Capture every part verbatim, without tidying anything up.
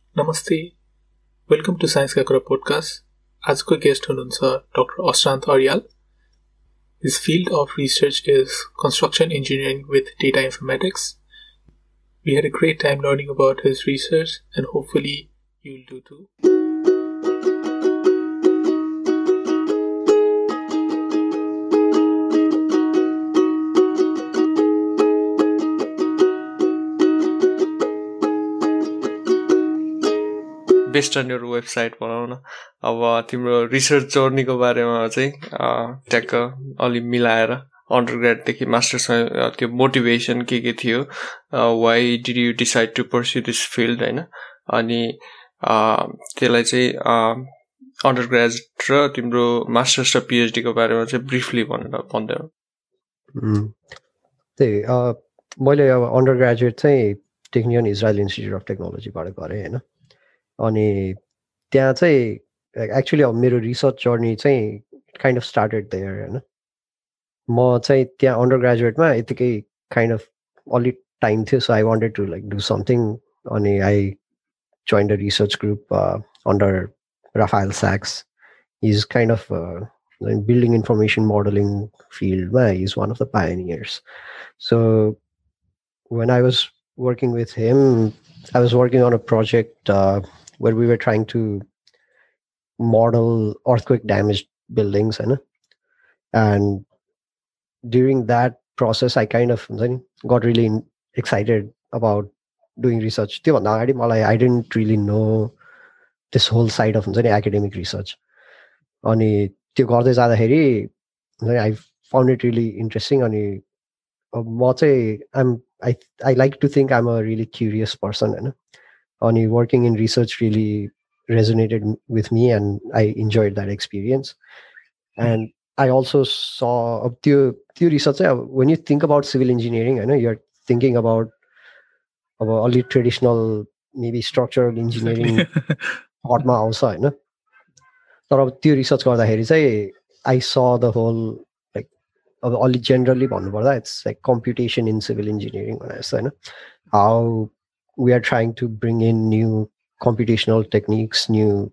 Namaste. Welcome to Science Kakura podcast. आजको guest हुनुहुन्छ Doctor Ashrant Aryal. His field of research is construction engineering with data informatics. We had a great time learning about his research, and hopefully you'll do too. Based on your website बनाउन अब तिम्रो research जर्नीको बारेमा चाहिँ ट्याक्क अलि मिलाएर under ग्रेडदेखि मास्टर्समा त्यो motivation के के थियो, why did you decide to pursue this field होइन, अनि त्यसलाई चाहिँ अन्डर ग्रेजुएट र तिम्रो मास्टर्स र पिएचडीको बारेमा चाहिँ ब्रिफली भनेर भन्दै त्यही मैले अब अन्डर ग्रेजुएट चाहिँ टेक्निकल इजरायल इन्स्टिट्युट अफ टेक्नोलोजीबाट गरेँ होइन। अनि त्यहाँ चाहिँ एक्चुअली अब मेरो रिसर्च जर्नी चाहिँ काइन्ड अफ स्टार्टेड देयर होइन। म चाहिँ त्यहाँ अन्डर ग्रेजुएटमा यतिकै काइन्ड अफ अलिक टाइम थियो, so I wanted to like do something. अनि I joined a research group under Rafael Sacks. He is kind of building information modelling फिल्डमा he is one of the pioneers. So when I was working with him, I was working on a project uh, where we were trying to model earthquake damaged buildings, you know? And during that process, I kind of got really excited about doing research. I didn't really know this whole side of academic research. I found it really interesting. I'm I I like to think I'm a really curious person, you know? Only working in research really resonated with me, and I enjoyed that experience. And I also saw uh, the research. When you think about civil engineering, I know you're thinking about about only traditional, maybe structural engineering. Exactly. Also, you know, but the research I saw the whole. Only generally it's like computation in civil engineering. How we are trying to bring in new computational techniques, new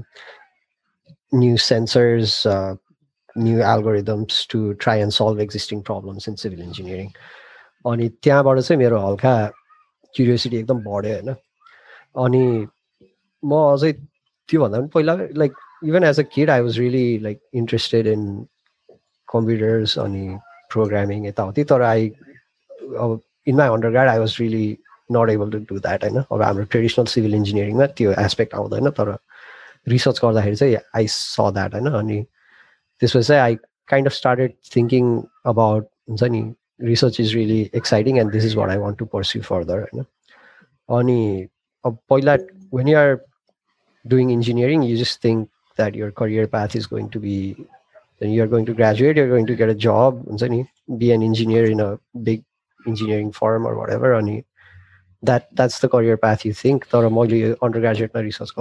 new sensors, uh, new algorithms to try and solve existing problems in civil engineering. अनि त्यहाँबाट चाहिँ मेरो हल्का curiosity एकदम बढ्यो हैन। अनि म अझै त्यो भन्दा पनि पहिला like even as a kid I was really like interested in computers and programming यताउति, तर I uh, in my undergrad I was really not able to do that हैन। अब हाम्रो ट्रेडिसनल सिभिल इन्जिनियरिङमा त्यो एस्पेक्ट आउँदैन, तर रिसर्च गर्दाखेरि चाहिँ I saw that हैन। अनि त्यसपछि चाहिँ I kind of started thinking about हुन्छ नि research is really exciting and this is what I want to pursue further हैन। अनि अब पहिला when you are doing engineering you just think that your career path is going to be, then you're going to graduate, you're going to get a job, be an engineer in a big engineering firm or whatever. And that that's the career path you think. Undergraduate research,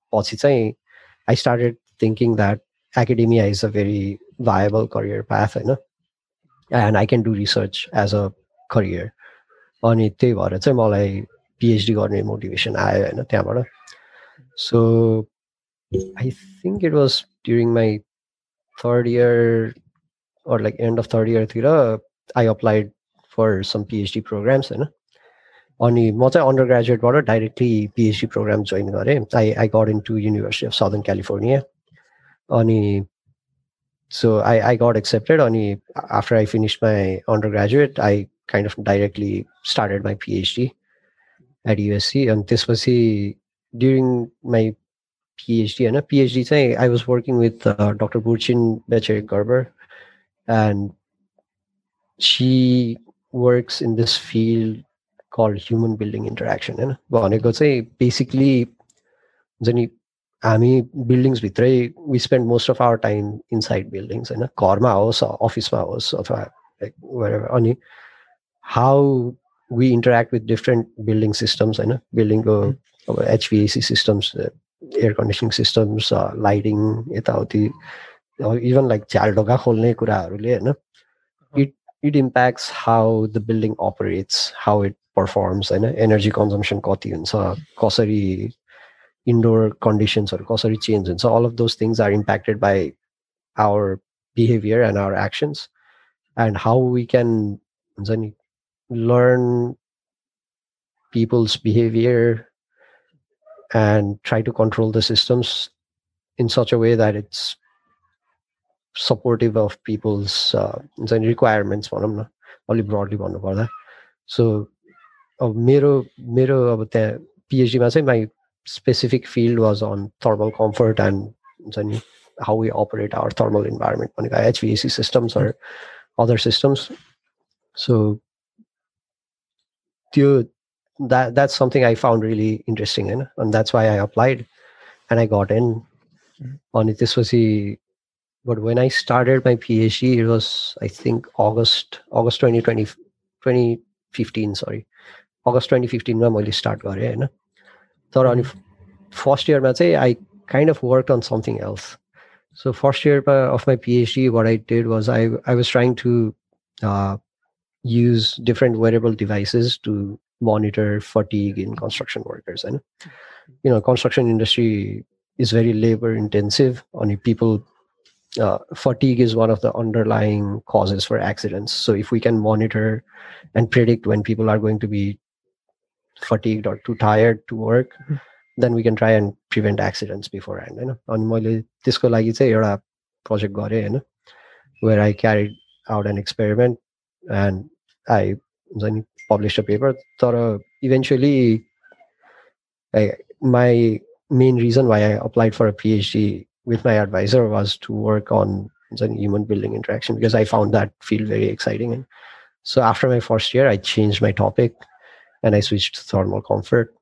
I started thinking that academia is a very viable career path, you know? And I can do research as a career. And PhD गर्ने motivation आयो हैन त्यहाँबाट। So I think it was during my third year or like end of third year thira I applied for some PhD programs हैन। अनि म चाहिँ undergraduate directly PhD program join गरे। I I got into University of Southern California. अनि so I I got accepted. अनि after I finished my undergraduate I kind of directly started my PhD at U S C. And त्यसपछि during my PhD and a PhD say I was working with uh, Doctor Burchin Becher-Gerber, and she works in this field called human building interaction. And भनेको चाहिँ basically जनी हामी buildings भित्रै we spend most of our time inside buildings हैन, घरमा होस् अफिसमा होस् अथवा like wherever, अनि how we interact with different building systems हैन, building को H V A C systems, air conditioning systems, uh, lighting यताउति, even like झ्याल ढोका खोल्ने कुराहरुले हैन, it it impacts how the building operates, how it performs हैन, energy consumption कति हुन्छ, कसरी indoor conditions or कसरी change हुन्छ. All of those things are impacted by our behavior and our actions, and how we can learn people's behavior and try to control the systems in such a way that it's supportive of people's uh, requirements for them, only broadly भन्नु पर्दा. So अब मेरो मेरो अब त्यहाँ पिएचडीमा चाहिँ my specific field was on thermal comfort and how we operate our thermal environment, like H V A C systems or other systems. So that that's something I found really interesting in, and that's why I applied and I got in. On it, this was the, but when I started my PhD, it was I think August August twenty twenty, twenty fifteen, sorry, August twenty fifteen ma मैले start गरे हैन. तर अनि first year ma चाहिँ I kind of worked on something else. So first year of my PhD, what I did was I I was trying to uh, use different wearable devices to monitor fatigue in construction workers. And you know, construction industry is very labor intensive. Only people, uh, fatigue is one of the underlying causes for accidents. So if we can monitor and predict when people are going to be fatigued or too tired to work, mm-hmm. then we can try and prevent accidents beforehand. You know, अनि मैले त्यसको लागि चाहिँ एउटा project गरेँ हैन, where I carried out an experiment and I published a paper. But eventually, I, my main reason why I applied for a PhD with my advisor was to work on human building interaction, because I found that field very exciting. And so after my first year, I changed my topic and I switched to thermal comfort.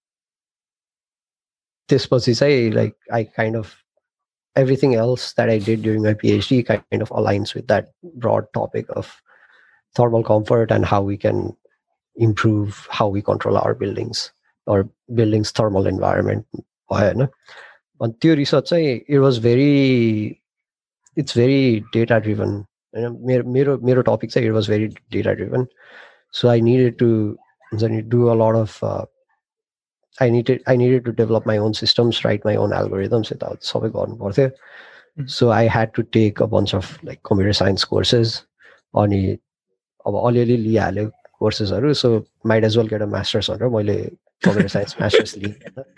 This was say like I kind of everything else that I did during my PhD kind of aligns with that broad topic of thermal comfort and how we can improve how we control our buildings or buildings' thermal environment. On त्यो research, it was very, it's very data driven. मेरो मेरो topic it was very data driven. So I needed to do a lot of. Uh, I needed I needed to develop my own systems, write my own algorithms. Mm-hmm. So I had to take a bunch of like computer science courses on it. Already लिहाल्यो courses, so might as well get a master's on मैले computer science master's लिएँ.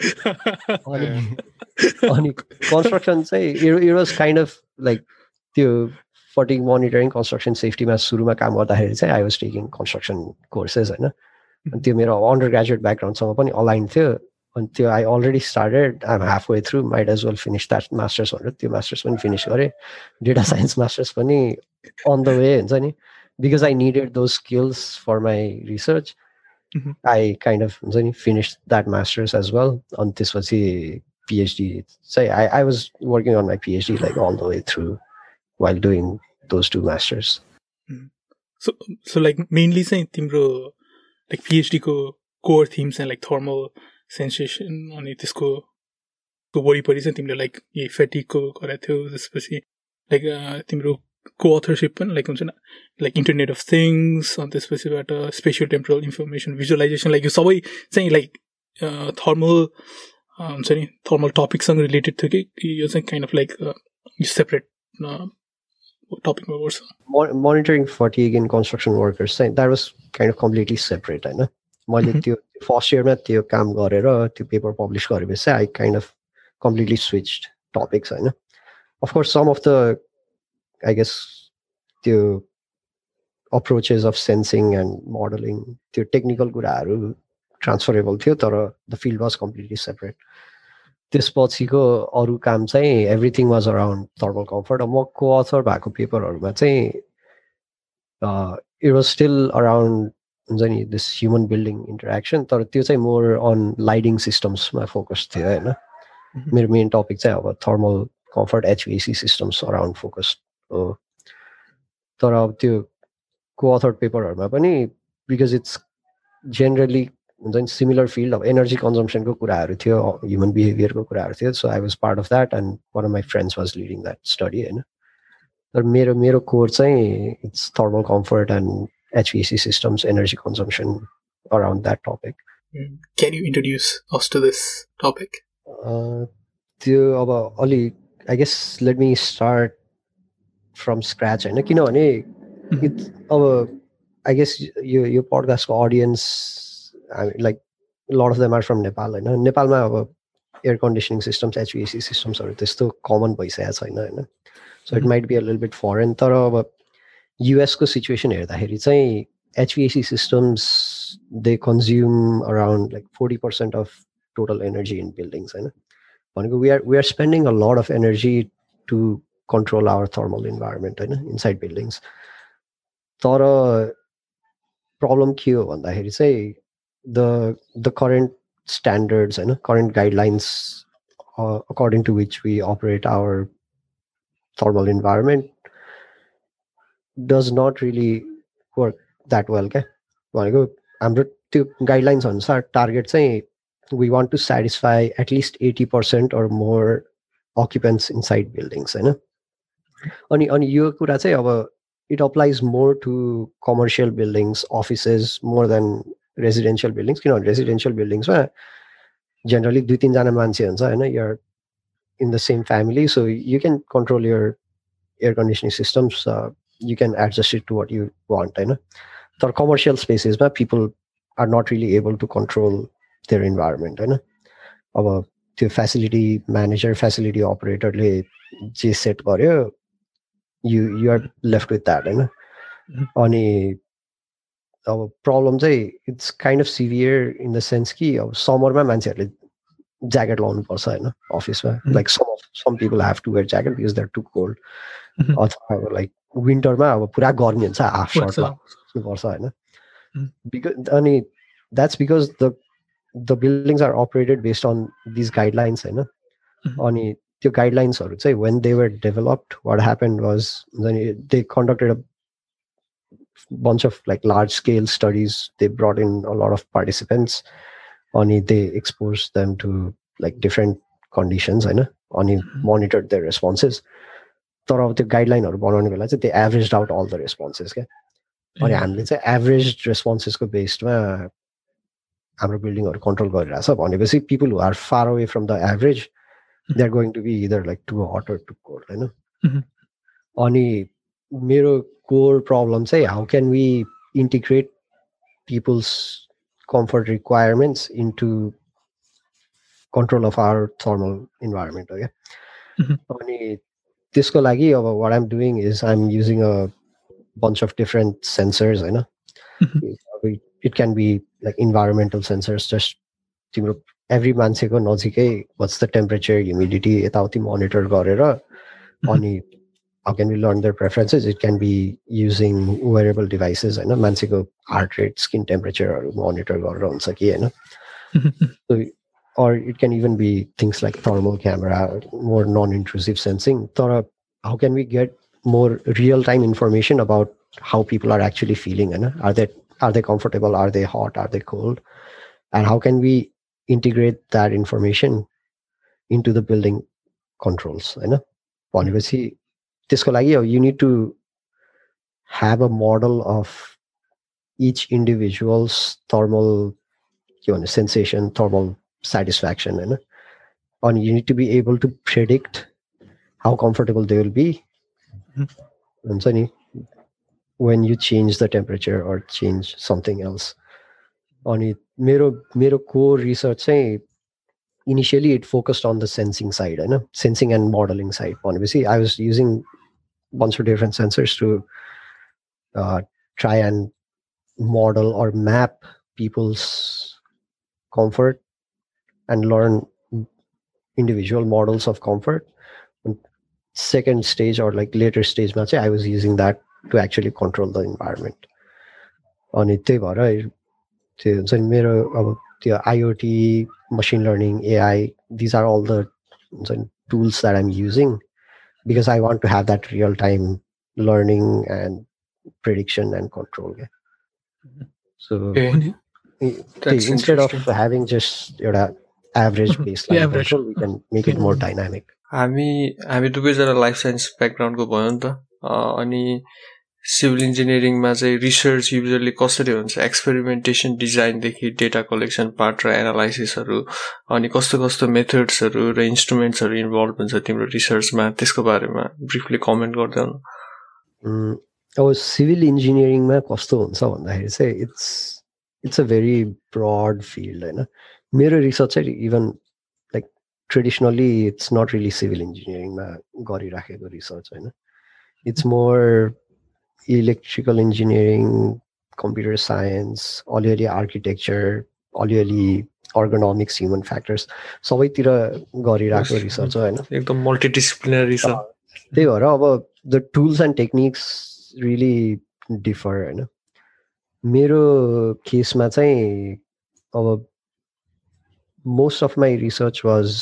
अनि construction चाहिँ it, it was kind of like त्यो fatigue monitoring, construction safety मा सुरुमा काम गर्दाखेरि चाहिँ I was taking construction courses हैन. अनि त्यो मेरो undergraduate background सँग पनि aligned थियो. अनि त्यो I already started, I'm halfway through, might as well finish that master's भनेर त्यो master's पनि finish गरेँ. Data science master's पनि on the way हुन्छ नि. Because I needed those skills for my research, mm-hmm. I kind of finished that master's as well. On this was a PhD. So I, I was working on my PhD like all the way through while doing those two masters. Mm-hmm. So, so like mainly saying timro like PhD ko core themes and like thermal sensation on it is ko ko body pari चाहिँ तिमीले like ये fatigue को गरेको थियो, त्यसपछि like तिम्रो co-authorship पनि like हुन्छ न like Internet of Things on त्यसपछिबाट spatial temporal information visualization like यो सबै चाहिँ like uh, thermal हुन्छ नि thermal topic सँग related थियो कि यो चाहिँ kind of like uh, separate uh, topic मा पर्छ. Monitoring fatigue in construction workers, that was kind of completely separate हैन. मैले त्यो first year मा त्यो काम गरेर त्यो paper publish गरेपछि I kind of completely switched topics हैन. Of course some of the I guess the approaches of sensing and modeling, the technical कुराहरु transferable थियो, तर the field was completely separate. त्यसपछिको अरु काम चाहिँ everything was around thermal comfort. म co-author भएको पेपरहरुमा चाहिँ uh, it was still around हुन्छ नि this human building interaction, तर त्यो चाहिँ more on lighting systems मा focus थियो हैन. मेरो main topic चाहिँ अब thermal comfort H V A C systems around focused. Oh, तर अब त्यो co-authored paperहरुमा पनि because it's generally similar field of energy consumption को कुराहरु थियो, human behavior को कुराहरु थियो, so I was part of that and one of my friends was leading that study हैन. तर मेरो मेरो core चाहिँ it's thermal comfort and H V A C systems, energy consumption around that topic. Can you introduce us to this topic? त्यो अब अलि I guess let me start from scratch होइन किनभने इट्स अब आई गेस यो यो पडकास्टको audience like lot of them are from Nepal होइन नेपालमा अब एयर कन्डिसनिङ सिस्टम्स एचभिएसी सिस्टम्सहरू त्यस्तो कमन भइसकेको छैन होइन so it might be a little bit foreign तर अब युएसको सिचुएसन हेर्दाखेरि चाहिँ HVAC systems they consume around like forty percent of total energy in buildings होइन भनेको we are we are spending a lot of energy to control our thermal environment होइन inside buildings तर problem के हो भन्दाखेरि चाहिँ द द करेन्ट स्ट्यान्डर्ड्स होइन current guidelines according to which we operate our thermal environment does not really work that well क्या भनेको हाम्रो त्यो गाइडलाइन्स अनुसार टार्गेट चाहिँ we want to satisfy at least eighty percent or more occupants inside buildings होइन अनि अनि यो कुरा चाहिँ अब it applies more to commercial buildings offices more than residential buildings किनभने रेसिडेन्सियल बिल्डिङ्समा जेनरली दुई तिनजना मान्छे हुन्छ होइन you're in the same family so you can control your air conditioning systems you can adjust it to what you want होइन तर commercial स्पेसेसमा people are not really able to control their environment होइन अब त्यो facility manager facility अपरेटरले जे set गर्यो you you are left with that होइन अनि अब प्रब्लम चाहिँ it's kind of severe in the sense कि अब समरमा मान्छेहरूले ज्याकेट लाउनुपर्छ होइन अफिसमा like some some people have to wear jacket because they are too cold अथवा अब लाइक विन्टरमा अब पुरा गर्मी हुन्छ हाफ सर्ट लाउनुपर्छ होइन बिकज अनि that's because the the buildings are operated based on these guidelines होइन अनि त्यो गाइडलाइन्सहरू चाहिँ when they were developed what happen was they conducted a bunch of like large scale studies. They brought in a lot of participants and they exposed them to like different conditions and mm-hmm. monitored their responses. So the guideline or banane they averaged out all the responses. Okay? And हामीले चाहिँ averaged responses को based मा हाम्रो building or control गरिरहेछ भनेपछि people who are far away from the average they're going to be either like too hot or too cold होइन अनि मेरो core problem say how can we integrate people's comfort requirements into control of our thermal environment okay अनि त्यसको लागि अब what I'm doing is I'm using a bunch of different sensors होइन it can be like environmental sensors just तिम्रो every मान्छेको नजिकै what's the temperature humidity यताउति monitor गरेर अनि how can we learn their preferences? It can be using wearable devices, I know, mansiko heart rate, skin temperature, or monitor or so, or it can even be things like thermal camera, more non-intrusive sensing. So, how can we get more real-time information about how people are actually feeling? You know? Are they are they comfortable? Are they hot? Are they cold? And how can we integrate that information into the building controls? You know, obviously. त्यसको लागि you need to have a model of each individual's thermal you know, sensation, thermal satisfaction होइन and you need to be able to predict how comfortable they will be हुन्छ नि when you change the temperature or change something else अनि मेरो मेरो core research चाहिँ initially it focused on the sensing side you know sensing and modeling side obviously I was using bunch of different sensors to uh, try and model or map people's comfort and learn individual models of comfort. And second stage or like later stage I was using that to actually control the environment. And it the IoT, machine learning, A I, these are all the tools that I'm using because I want to have that real-time learning and prediction and control. Yeah. So okay. instead of having just you know, average baseline yeah, average. control, we can make it more dynamic. हामी हामी दुवैजना life science ब्याकग्राउन्डको भयो नि त अनि civil इन्जिनियरिङमा चाहिँ research usually कसरी हुन्छ एक्सपेरिमेन्टेसन डिजाइनदेखि डेटा कलेक्सन पार्ट र एनालाइसिसहरू अनि कस्तो कस्तो मेथड्सहरू र इन्स्ट्रुमेन्ट्सहरू इन्भल्भ हुन्छ तिम्रो रिसर्चमा त्यसको बारेमा ब्रिफली कमेन्ट गर्दैन अब सिभिल इन्जिनियरिङमा कस्तो हुन्छ भन्दाखेरि चाहिँ it's it's a very broad field होइन मेरो रिसर्च चाहिँ even like traditionally it's not really civil इन्जिनियरिङमा गरिराखेको रिसर्च होइन it's more electrical engineering computer science अलिअलि आर्किटेक्चर अलिअलि अर्गोनोमिक्स ह्युमन फ्याक्टर्स सबैतिर गरिरहेको रिसर्च हो होइन एकदम मल्टिडिसिप्लिनरी छ त्यही भएर अब the tools and techniques really differ होइन मेरो केसमा चाहिँ अब most of my research was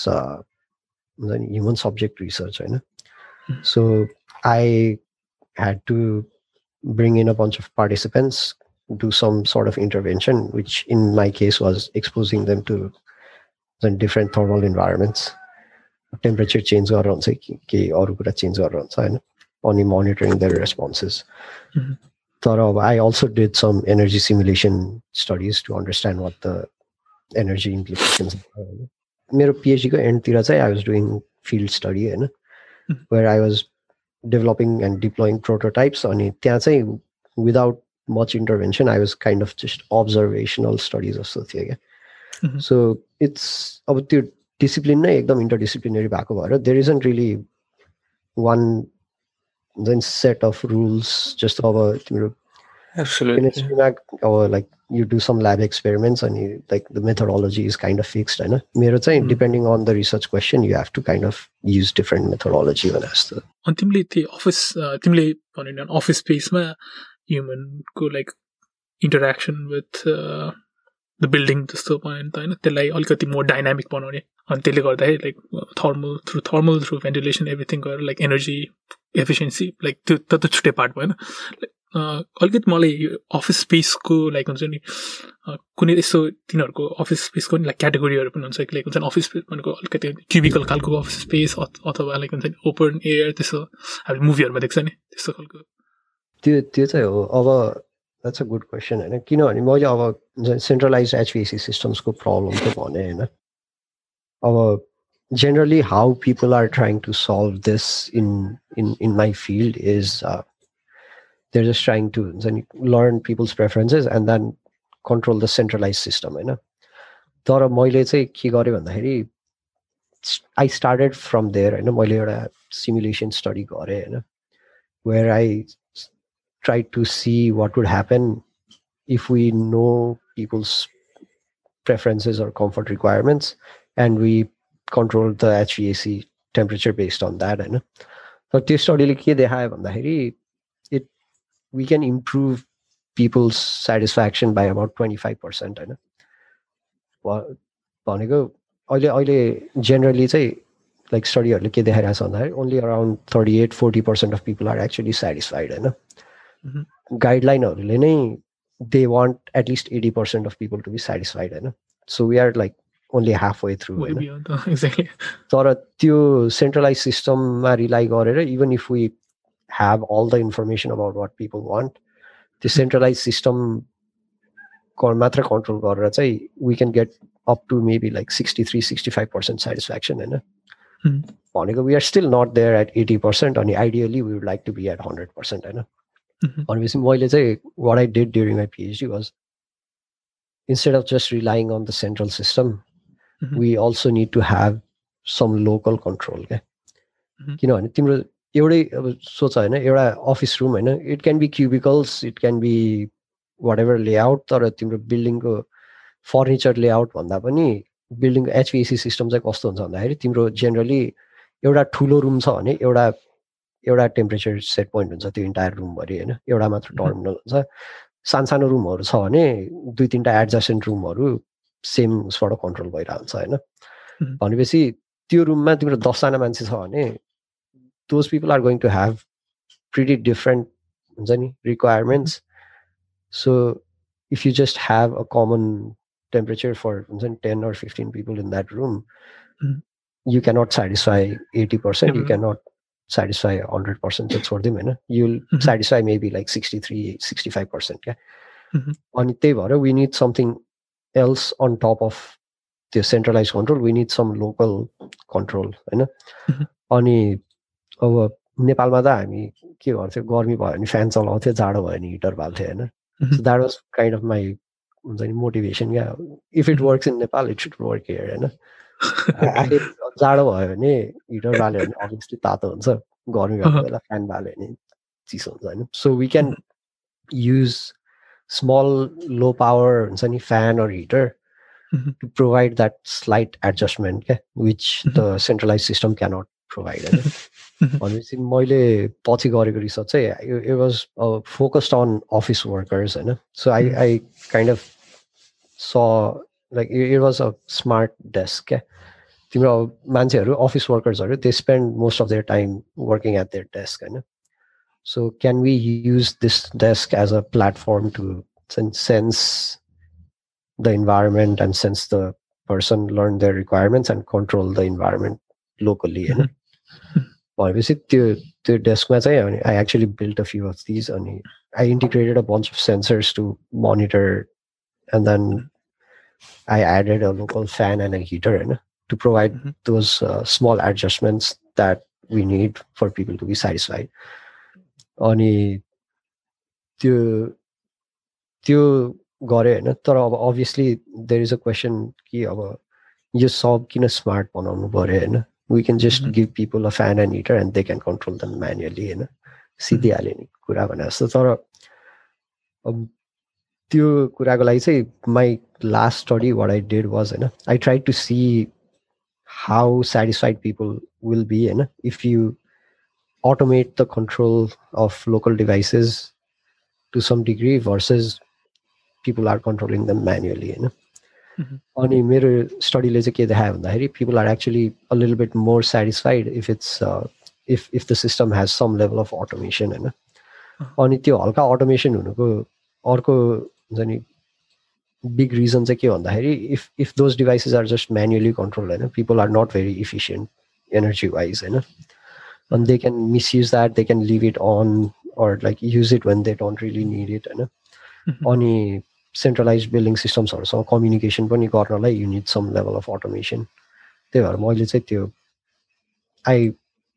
human subject research होइन so I had to bring in a bunch of participants, do some sort of intervention, which in my case was exposing them to the different thermal environments. Temperature change or on say change or on only monitoring their responses. Mm-hmm. So I also did some energy simulation studies to understand what the energy implications are. My PhD end I was doing field study mm-hmm. where I was developing and deploying prototypes on it. Without much intervention, I was kind of just observational studies of Sothia. Mm-hmm. So it's about the discipline, interdisciplinary back over. There isn't really one then set of rules just over. Absolutely. Or like you do some lab experiments and you, like the methodology is kind of fixed. Right? Mm-hmm. Depending on the research question, you have to kind of use different methodology. On timely the office, timely on an office space, ma human go like interaction with uh, the building. Just to point, they like all the more dynamic one on it. And they like thermal through thermal through ventilation, everything or like energy efficiency, like the the the part one. अलिकति मलाई office स्पेसको like हुन्छ नि कुनै यस्तो तिनीहरूको office स्पेसको नि like क्याटेगोरीहरू पनि हुन्छ लाइक हुन्छ नि अफिस स्पेस भनेको अलिकति क्युबिकल खालको अफिस स्पेस अथवा लाइक हुन्छ नि ओपन एयर त्यस्तो हामीले मुभीहरूमा देख्छ नि त्यस्तो खालको त्यो त्यो चाहिँ हो अब द्याट्स अ गुड क्वेसन होइन किनभने मैले अब सेन्ट्रलाइज एचभिएसी सिस्टम्सको प्रब्लम त भने होइन अब generally how people are trying to solve this in in in my field is uh, they're just trying to learn people's preferences and then control the centralized system. You know? तर मैले चाहिँ के गरेँ भन्दाखेरि I started from there. You know, मैले एउटा simulation study गरेँ होइन where I tried to see what would happen if we know people's preferences or comfort requirements and we control the H V A C temperature based on that. होइन तर त्यो स्टडीले के देखायो भन्दाखेरि we can improve people's satisfaction by about twenty-five percent. होइन भनेको अहिले अहिले generally चाहिँ like स्टडीहरूले के देखाइरहेको छ भन्दाखेरि only around thirty-eight to forty percent of people are actually satisfied. होइन गाइडलाइनहरूले नै they want at least eighty percent of people to be satisfied. होइन so we are like only halfway through. Way beyond, exactly. तर त्यो centralized system मा rely गरेर even if we have all the information about what people want, the centralized system matra control गरेर चाहिँ we can get up to maybe like sixty-three to sixty-five percent satisfaction. होइन भनेको we are still not there at eighty percent and ideally we would like to be at one hundred percent. होइन भनेपछि मैले चाहिँ what I did during my PhD was instead of just relying on the central system, mm-hmm. we also need to have some local control. Okay? Mm-hmm. किनभने तिम्रो एउटै अब सोच होइन एउटा अफिस रुम होइन it can be cubicles it can be whatever layout तर तिम्रो बिल्डिङको फर्निचर लेआउट भन्दा पनि बिल्डिङको एचभिएसी सिस्टम चाहिँ कस्तो हुन्छ भन्दाखेरि तिम्रो जेनरली एउटा ठुलो रुम छ भने एउटा एउटा टेम्परेचर सेट पोइन्ट हुन्छ त्यो इन्टायर रुमभरि होइन एउटा मात्र टर्मिनल हुन्छ सानसानो रुमहरू छ भने दुई तिनवटा एडजस्टेन्ट रुमहरू सेम उसबाट कन्ट्रोल भइरहेको हुन्छ होइन भनेपछि त्यो रुममा तिम्रो दसजना मान्छे छ भने those people are going to have pretty different requirements. So if you just have a common temperature for ten or fifteen people in that room, mm-hmm. you cannot satisfy eighty percent. Mm-hmm. You cannot satisfy one hundred percent चाहिँ छोडिदिउँ होइन, you'll satisfy maybe like sixty-three sixty-five percent क्या. अनि त्यही भएर we need something else on top of the centralized control. We need some local control होइन. अनि अब नेपालमा त हामी के गर्थ्यो, गर्मी भयो भने फ्यान चलाउँथ्यो, जाडो भयो भने हिटर बाल्थ्यो होइन. So that was kind of my हुन्छ नि मोटिभेसन क्या. If it works in Nepal, it should work here होइन. अहिले जाडो भयो भने हिटर बाल्यो भने अभियसली तातो हुन्छ, गर्मी भएको बेला फ्यान बाल्यो भने चिसो हुन्छ होइन. So we can use small low power हुन्छ नि fan or heater to provide that slight adjustment क्या, which the centralized system cannot provide होइन. भनेपछि मैले पछि गरेको रिसर्च चाहिँ it was uh, focused on office workers होइन. So I I kind of saw like it, it was a smart desk क्या. तिम्रो मान्छेहरू office workersहरू they spend most of their time working at their desk होइन. So can we use this desk as a platform to sense the environment and sense the person, learn their requirements and control the environment locally होइन. भनेपछि त्यो त्यो डेस्कमा चाहिँ I actually built a few of these and I integrated a bunch of sensors to monitor, and then I added a local fan and a heater होइन, to provide mm-hmm. those uh, small adjustments that we need for people to be satisfied. अनि त्यो त्यो गरे होइन. तर अब obviously there is a question कि अब यो सब किन स्मार्ट बनाउनु पर्यो होइन. We can just mm-hmm. give people a fan and heater and they can control them manually होइन. सिधिहाल्यो नि कुरा भने जस्तो. तर अब त्यो कुराको लागि चाहिँ my last study what I did was होइन, I tried to see how satisfied people will be होइन if you automate the control of local devices to some degree versus people are controlling them manually होइन. अनि मेरो स्टडीले चाहिँ के देखायो भन्दाखेरि people are actually a little bit more satisfied if it's uh, if if the system has some level of automation होइन. अनि त्यो हल्का automation हुनुको अर्को हुन्छ नि big reason चाहिँ के भन्दाखेरि if if those devices are just manually controlled होइन, people are not very efficient energy wise होइन. And they can misuse that, they can leave it on or like use it when they don't really need it होइन. अनि centralized building systems हरूसँग communication पनि गर्नलाई you need some level of automation. त्यही भएर मैले चाहिँ त्यो I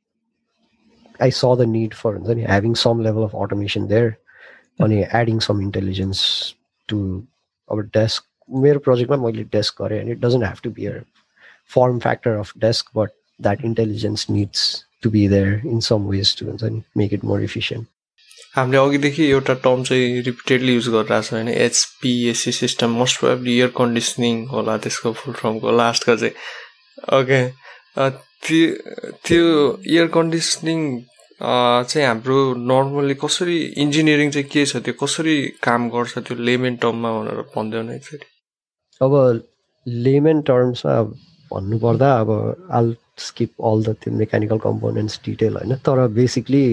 I saw the need for हुन्छ नि having some level of automation there अनि adding some intelligence to our desk. मेरो प्रोजेक्टमा मैले डेस्क गरेँ and it doesn't have to be a form factor of desk, but that intelligence needs to be there in some ways to हुन्छ नि make it more efficient. हामीले अघिदेखि एउटा term चाहिँ repeatedly use गरिरहेको छ होइन, एचपिएसी system. Most probably air conditioning होला त्यसको फुल फर्मको लास्टको चाहिँ. ओके, त्यो त्यो एयर कन्डिसनिङ चाहिँ हाम्रो नर्मली कसरी इन्जिनियरिङ चाहिँ के छ, त्यो कसरी काम गर्छ, त्यो लेमेन टर्ममा भनेर भन्दैन एकचोटि. अब लेमेन टर्म्समा भन्नुपर्दा अब I'll skip all the mechanical components detail होइन. तर बेसिकली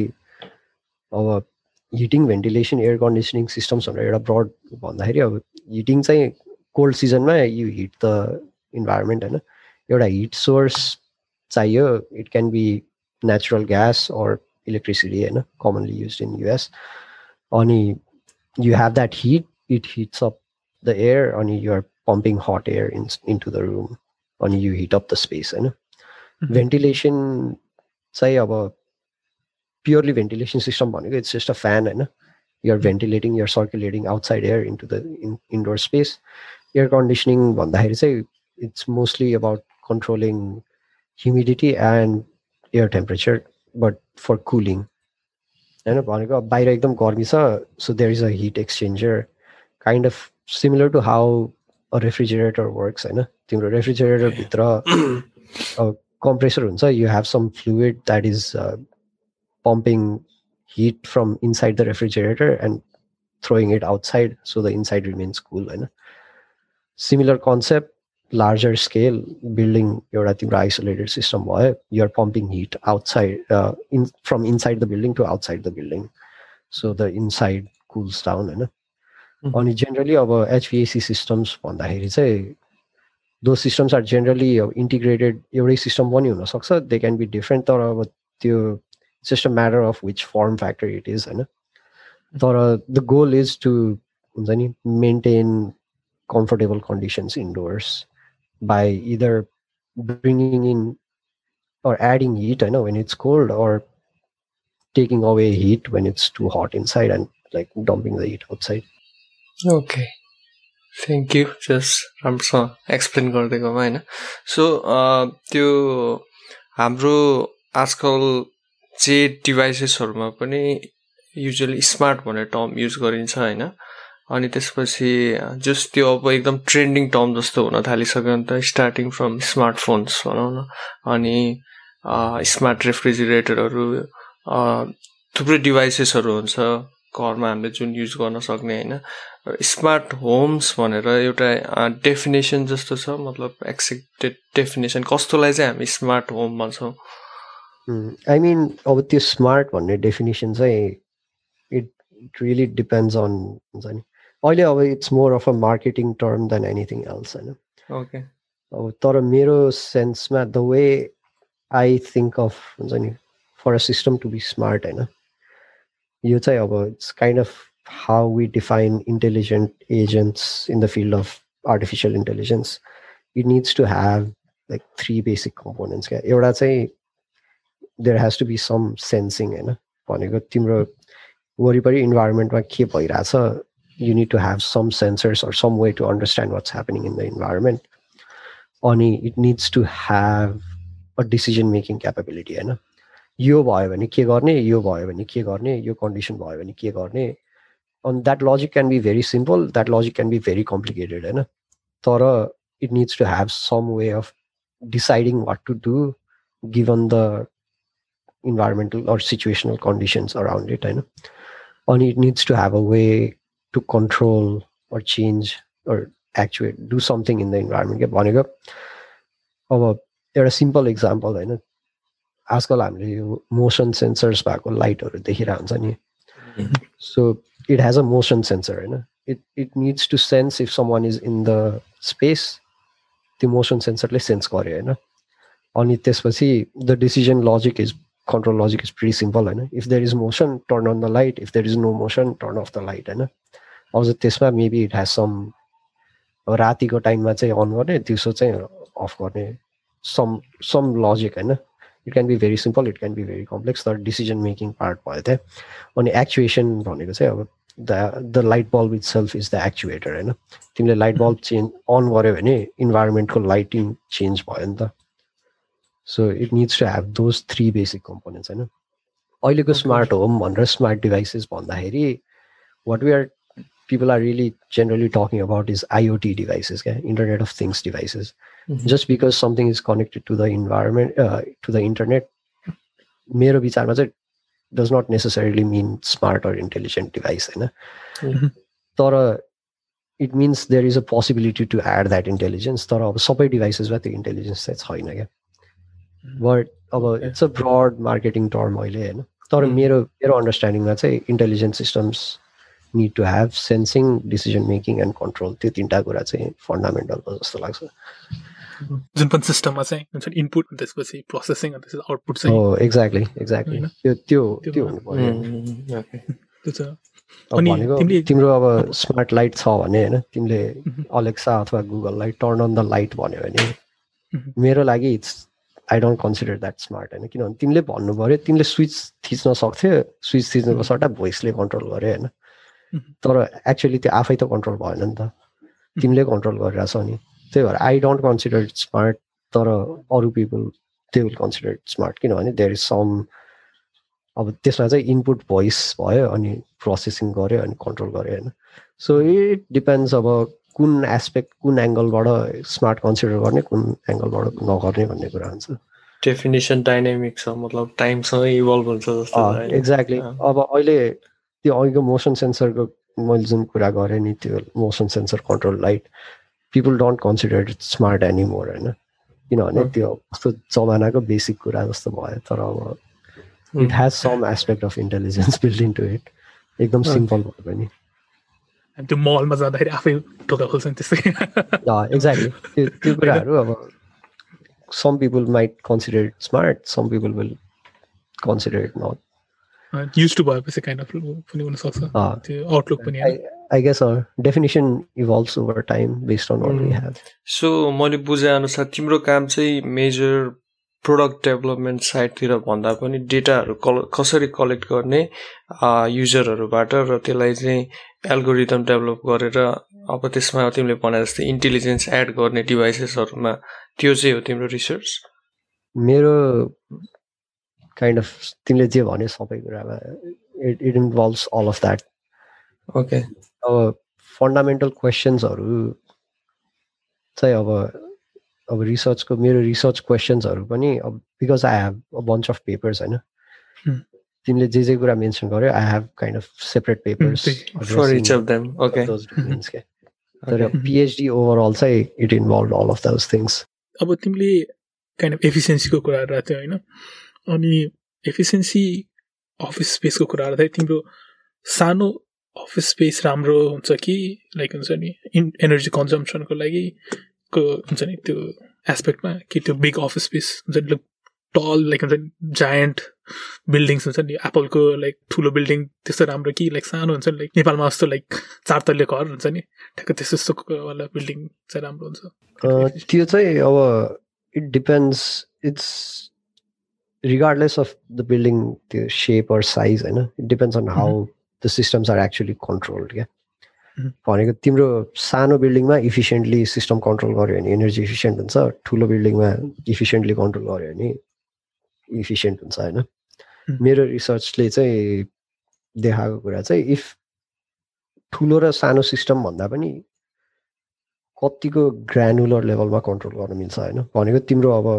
अब heating ventilation air conditioning systems भनेर एउटा ब्रड भन्दाखेरि अब हिटिङ चाहिँ कोल्ड सिजनमा यु हिट द इन्भाइरोमेन्ट होइन. एउटा हिट सोर्स चाहियो, it can be natural gas or electricity होइन, कमनली युज्ड इन युएस. अनि you have that heat, it heats up the air अनि you are pumping hot air in into the room अनि you heat up the space होइन. Ventilation चाहिँ अब purely ventilation system भनेको it's just a fan होइन. You're ventilating, you're circulating outside air into the in, indoor space. Air conditioning भन्दाखेरि चाहिँ it's mostly about controlling humidity and air temperature, but for cooling होइन. भनेको बाहिर एकदम गर्मी छ, so there is a heat exchanger kind of similar to how a refrigerator works होइन. तिम्रो refrigerator भित्र compressor हुन्छ, you have some fluid that is uh, pumping heat from inside the refrigerator and throwing it outside so the inside remains cool होइन. Similar concept, larger scale, building एउटा तिम्रो isolated system भयो, you are pumping heat outside uh, in from inside the building to outside the building so the inside cools down होइन. अनि generally अब H V A C systems भन्दाखेरि चाहिँ those systems are generally integrated. एउटै system पनि हुन सक्छ, they can be different. तर अब त्यो It's just a matter of which form factor it is. And the goal is to maintain comfortable conditions indoors by either bringing in or adding heat, I know, when it's cold, or taking away heat when it's too hot inside and like dumping the heat outside. Okay. Thank you. Just राम्रोसँग explain गरिदिएकोमा हैन. So त्यो हाम्रो आजकल जे डिभाइसेसहरुमा पनि usually smart भन्ने टर्म युज गरिन्छ हैन. अनि त्यसपछि जस्ट त्यो अब एकदम ट्रेन्डिङ टर्म जस्तो हुन थालिसक्यो नि त, स्टार्टिङ फ्रम स्मार्टफोन्स भनौँ न, अनि स्मार्ट रेफ्रिजरेटरहरु, थुप्रै डिभाइसेसहरु हुन्छ घरमा हामीले जुन युज गर्न सक्ने हैन. स्मार्ट होम्स भनेर एउटा डेफिनेसन जस्तो छ, मतलब एक्सेप्टेड डेफिनेसन कस्तोलाई चाहिँ हामी स्मार्ट होम भन्छौँ. आई मिन अब त्यो स्मार्ट भन्ने डेफिनेसन चाहिँ इट रियली डिपेन्ड्स अन हुन्छ नि. अहिले अब it's more of a marketing term than anything else हैन. ओके. अब तर मेरो सेन्समा the way I think of हुन्छ नि for a system to be smart हैन, यो चाहिँ अब it's kind of how we define intelligent agents in the field of artificial intelligence. It needs to have like three basic components. एउटा चाहिँ there has to be some sensing हैन. भनेको तिम्रो वरिपरि इन्भाइरोमेन्टमा के भइरहेछ, you need to have some sensors or some way to understand what's happening in the environment. अनि it needs to have a decision making capability हैन. यो भयो भने के गर्ने, यो भयो भने के गर्ने, यो कन्डिसन भयो भने के गर्ने. And that logic can be very simple, that logic can be very complicated, right? But it needs to have some way of deciding what to do given the environmental or situational conditions around it, right? And it needs to have a way to control or change or actuate, do something in the environment. A simple example, right? आजकल हामीले motion sensors भएको लाइटहरु देखिरहन्छ नि. So it has a motion sensor, right? It it needs to sense if someone is in the space. The motion sensor le sense गर्यो हैन. अनि त्यसपछि the decision logic is control logic is pretty simple, हैन. If there is motion, turn on the light. If there is no motion, turn off the light, हैन. Also त्यसमा maybe it has some रातिको टाइममा चाहिँ on गर्ने, दिउँसो चाहिँ of गर्ने, some some logic, हैन. It can be very simple, it can be very complex. The decision making part भयो त्यहाँ. अनि actuation भनेको चाहिँ अब the the light bulb itself is the actuator, हैन. तिमीले light bulb change on गर्यो भने environment को lighting change भयो नि त. So it needs to have those three basic components, हैन. अहिलेको smart home भनेर smart devices भन्दाखेरि what we are people are really generally talking about is I O T devices, okay? Internet of Things devices. Mm-hmm. Just because something is connected to the environment, uh, to the internet, मेरो विचारमा चाहिँ does not necessarily mean smart or intelligent device, हैन. Mm-hmm. तर it means there is a possibility to add that intelligence. तर अब सबै devices मा त्यो intelligence चाहिँ छैन क्या. But अब okay. It's a broad marketing term अहिले, हैन. तर mm-hmm. मेरो मेरो understanding मा चाहिँ intelligent systems need to have sensing, decision making and control. त्यो तीनटा कुरा चाहिँ fundamental हो जस्तो लाग्छ. जुन पनि सिस्टममा चाहिँ हुन्छ इनपुट त्यसपछि प्रोसेसिङ अनि त्यसपछि आउटपुट चाहिँ हो एक्ज्याक्टली एक्ज्याक्टली त्यो त्यो त्यो हुनु पर्यो. त्यो छ. अनि तिमीले तिम्रो अब स्मार्ट लाइट छ भने हैन, तिमीले अलेक्सा अथवा गुगललाई टर्न अन द लाइट भन्यो भने मेरो लागि it's I don't consider that smart, हैन. किनभने तिमीले भन्नु पर्यो, तिमीले स्विच थिच्न सक्थ्यो, स्विच थिच्नुको सट्टा भोइसले कन्ट्रोल गर्यो, हैन. तर एक्चुअली त्यो आफै त कन्ट्रोल भएन नि त, तिमीले कन्ट्रोल गरिरहेछ नि. त्यही भएर I don't consider it smart, तर अरू people they will consider it smart. किनभने देयर इज सम अब त्यसमा चाहिँ इनपुट भोइस भयो अनि प्रोसेसिङ गर्यो अनि कन्ट्रोल गर्यो, होइन. सो इट डिपेन्ड्स अब कुन एस्पेक्ट कुन एङ्गलबाट स्मार्ट कन्सिडर गर्ने कुन एङ्गलबाट नगर्ने भन्ने कुरा हुन्छ. डेफिनेसन डाइनामिक छ, मतलब टाइमसँग इभल्भ हुन्छ जस्तो. एक्ज्याक्टली. अब अहिले त्यो अघिको मोसन सेन्सरको मैले जुन कुरा गरेँ नि, त्यो motion sensor control light people don't consider it smart anymore, हैन. किनभने त्यो कस्तो जमानाको बेसिक कुरा जस्तो भयो. तर अब it has some aspect of intelligence built into it. एकदम सिम्पल भयो पनि. अनि त्यो मलमा जाँदाखेरि आफै ढोका खोल्छ नि त्यसै. एक्ज्याक्टली. त्यो त्यो कुराहरू अब some people might consider it smart, some people will consider it not. Use to भएपछि काइन्ड अफ पनि हुनसक्छ त्यो आउटलुक पनि I, I guess our definition evolves over time based on what mm. we have. So मैले बुझे अनुसार तिम्रो काम चाहिँ मेजर प्रोडक्ट डेभलपमेन्ट साइडतिर भन्दा पनि डेटाहरू कसरी कलेक्ट गर्ने युजरहरूबाट र त्यसलाई चाहिँ एल्गोरिदम डेभलप गरेर अब त्यसमा तिमीले भने जस्तै इन्टेलिजेन्स एड गर्ने डिभाइसेसहरूमा त्यो चाहिँ हो तिम्रो रिसर्च? मेरो काइन्ड अफ तिमीले जे भन्यो सबै कुरामा it it involves all of that. Okay. अब फन्डामेन्टल क्वेसन्सहरू चाहिँ अब अब रिसर्चको मेरो रिसर्च क्वेसन्सहरू पनि अब because I have a bunch of papers होइन, तिमीले जे जे कुरा मेन्सन गर्यो I have kind of separate papers for each of them. Okay. तर पिएचडी ओभरअल चाहिँ it involve all of those things. अब तिमीले काइन्ड अफ एफिसियन्सीको कुरा राख्थ्यौ होइन, अनि एफिसियन्सी अफिस स्पेसको कुरा गर्दा तिम्रो सानो अफिस स्पेस राम्रो हुन्छ कि लाइक हुन्छ नि इन एनर्जी कन्जम्सनको लागि को हुन्छ नि त्यो एस्पेक्टमा, कि त्यो बिग अफिस स्पेस हुन्छ नि टल लाइक हुन्छ नि जायन्ट बिल्डिङ्स हुन्छ नि एप्पलको लाइक ठुलो बिल्डिङ त्यस्तो राम्रो कि लाइक सानो हुन्छ नि लाइक नेपालमा जस्तो लाइक चार तल्ले घर हुन्छ नि ठ्याक्क त्यस्तो त्यस्तो वाला बिल्डिङ चाहिँ राम्रो हुन्छ? त्यो चाहिँ अब it depends, it's regardless of the building the shape or size होइन, it depends on how mm-hmm. the systems are actually controlled. क्या भनेको तिम्रो सानो बिल्डिङमा इफिसियन्टली सिस्टम कन्ट्रोल गर्यो भने एनर्जी इफिसियन्ट हुन्छ, ठुलो बिल्डिङमा इफिसियन्टली कन्ट्रोल गर्यो भने इफिसियन्ट हुन्छ होइन. मेरो रिसर्चले चाहिँ देखाएको कुरा चाहिँ इफ ठुलो र सानो सिस्टम भन्दा पनि कतिको ग्रानुलर लेभलमा कन्ट्रोल गर्न मिल्छ होइन. भनेको तिम्रो अब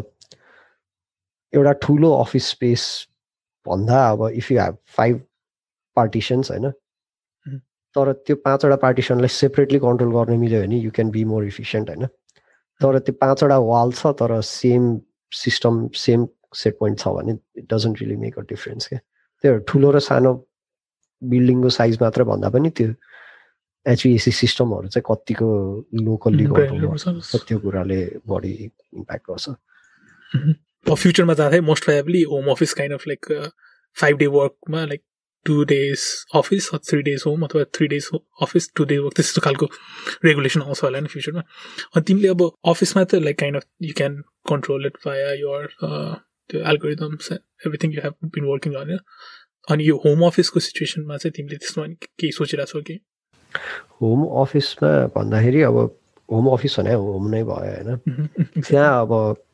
एउटा ठुलो अफिस स्पेस भन्दा अब if you have five partitions होइन, तर त्यो पाँचवटा पार्टिसनलाई सेपरेटली कन्ट्रोल गर्न मिल्यो भने you can be more efficient होइन. तर त्यो पाँचवटा वाल छ तर same system same set point छ भने it doesn't really make a difference क्या. त्यो ठुलो र सानो बिल्डिङको साइज मात्र भन्दा पनि त्यो एचभिएसी सिस्टमहरू चाहिँ कतिको लोकल्ली कन्ट्रोल गर्छ त्यो कुराले बढी इम्प्याक्ट गर्छ. फ्युचरमा जाँदै most probably home office kind of like five day वर्कमा like two days office three days home अथवा three days office two day work त्यस्तो खालको रेगुलेसन आउँछ होला नि फ्युचरमा. अनि तिमीले अब अफिसमा त like kind of you can control it via your त्यो algorithms everything you have been working on. अनि यो होम अफिसको सिचुएसनमा चाहिँ तिमीले त्यसमा केही सोचिरहेको छौ कि? होम अफिसमा भन्दाखेरि अब होम अफिस भने होम नै भयो होइन. त्यहाँ अब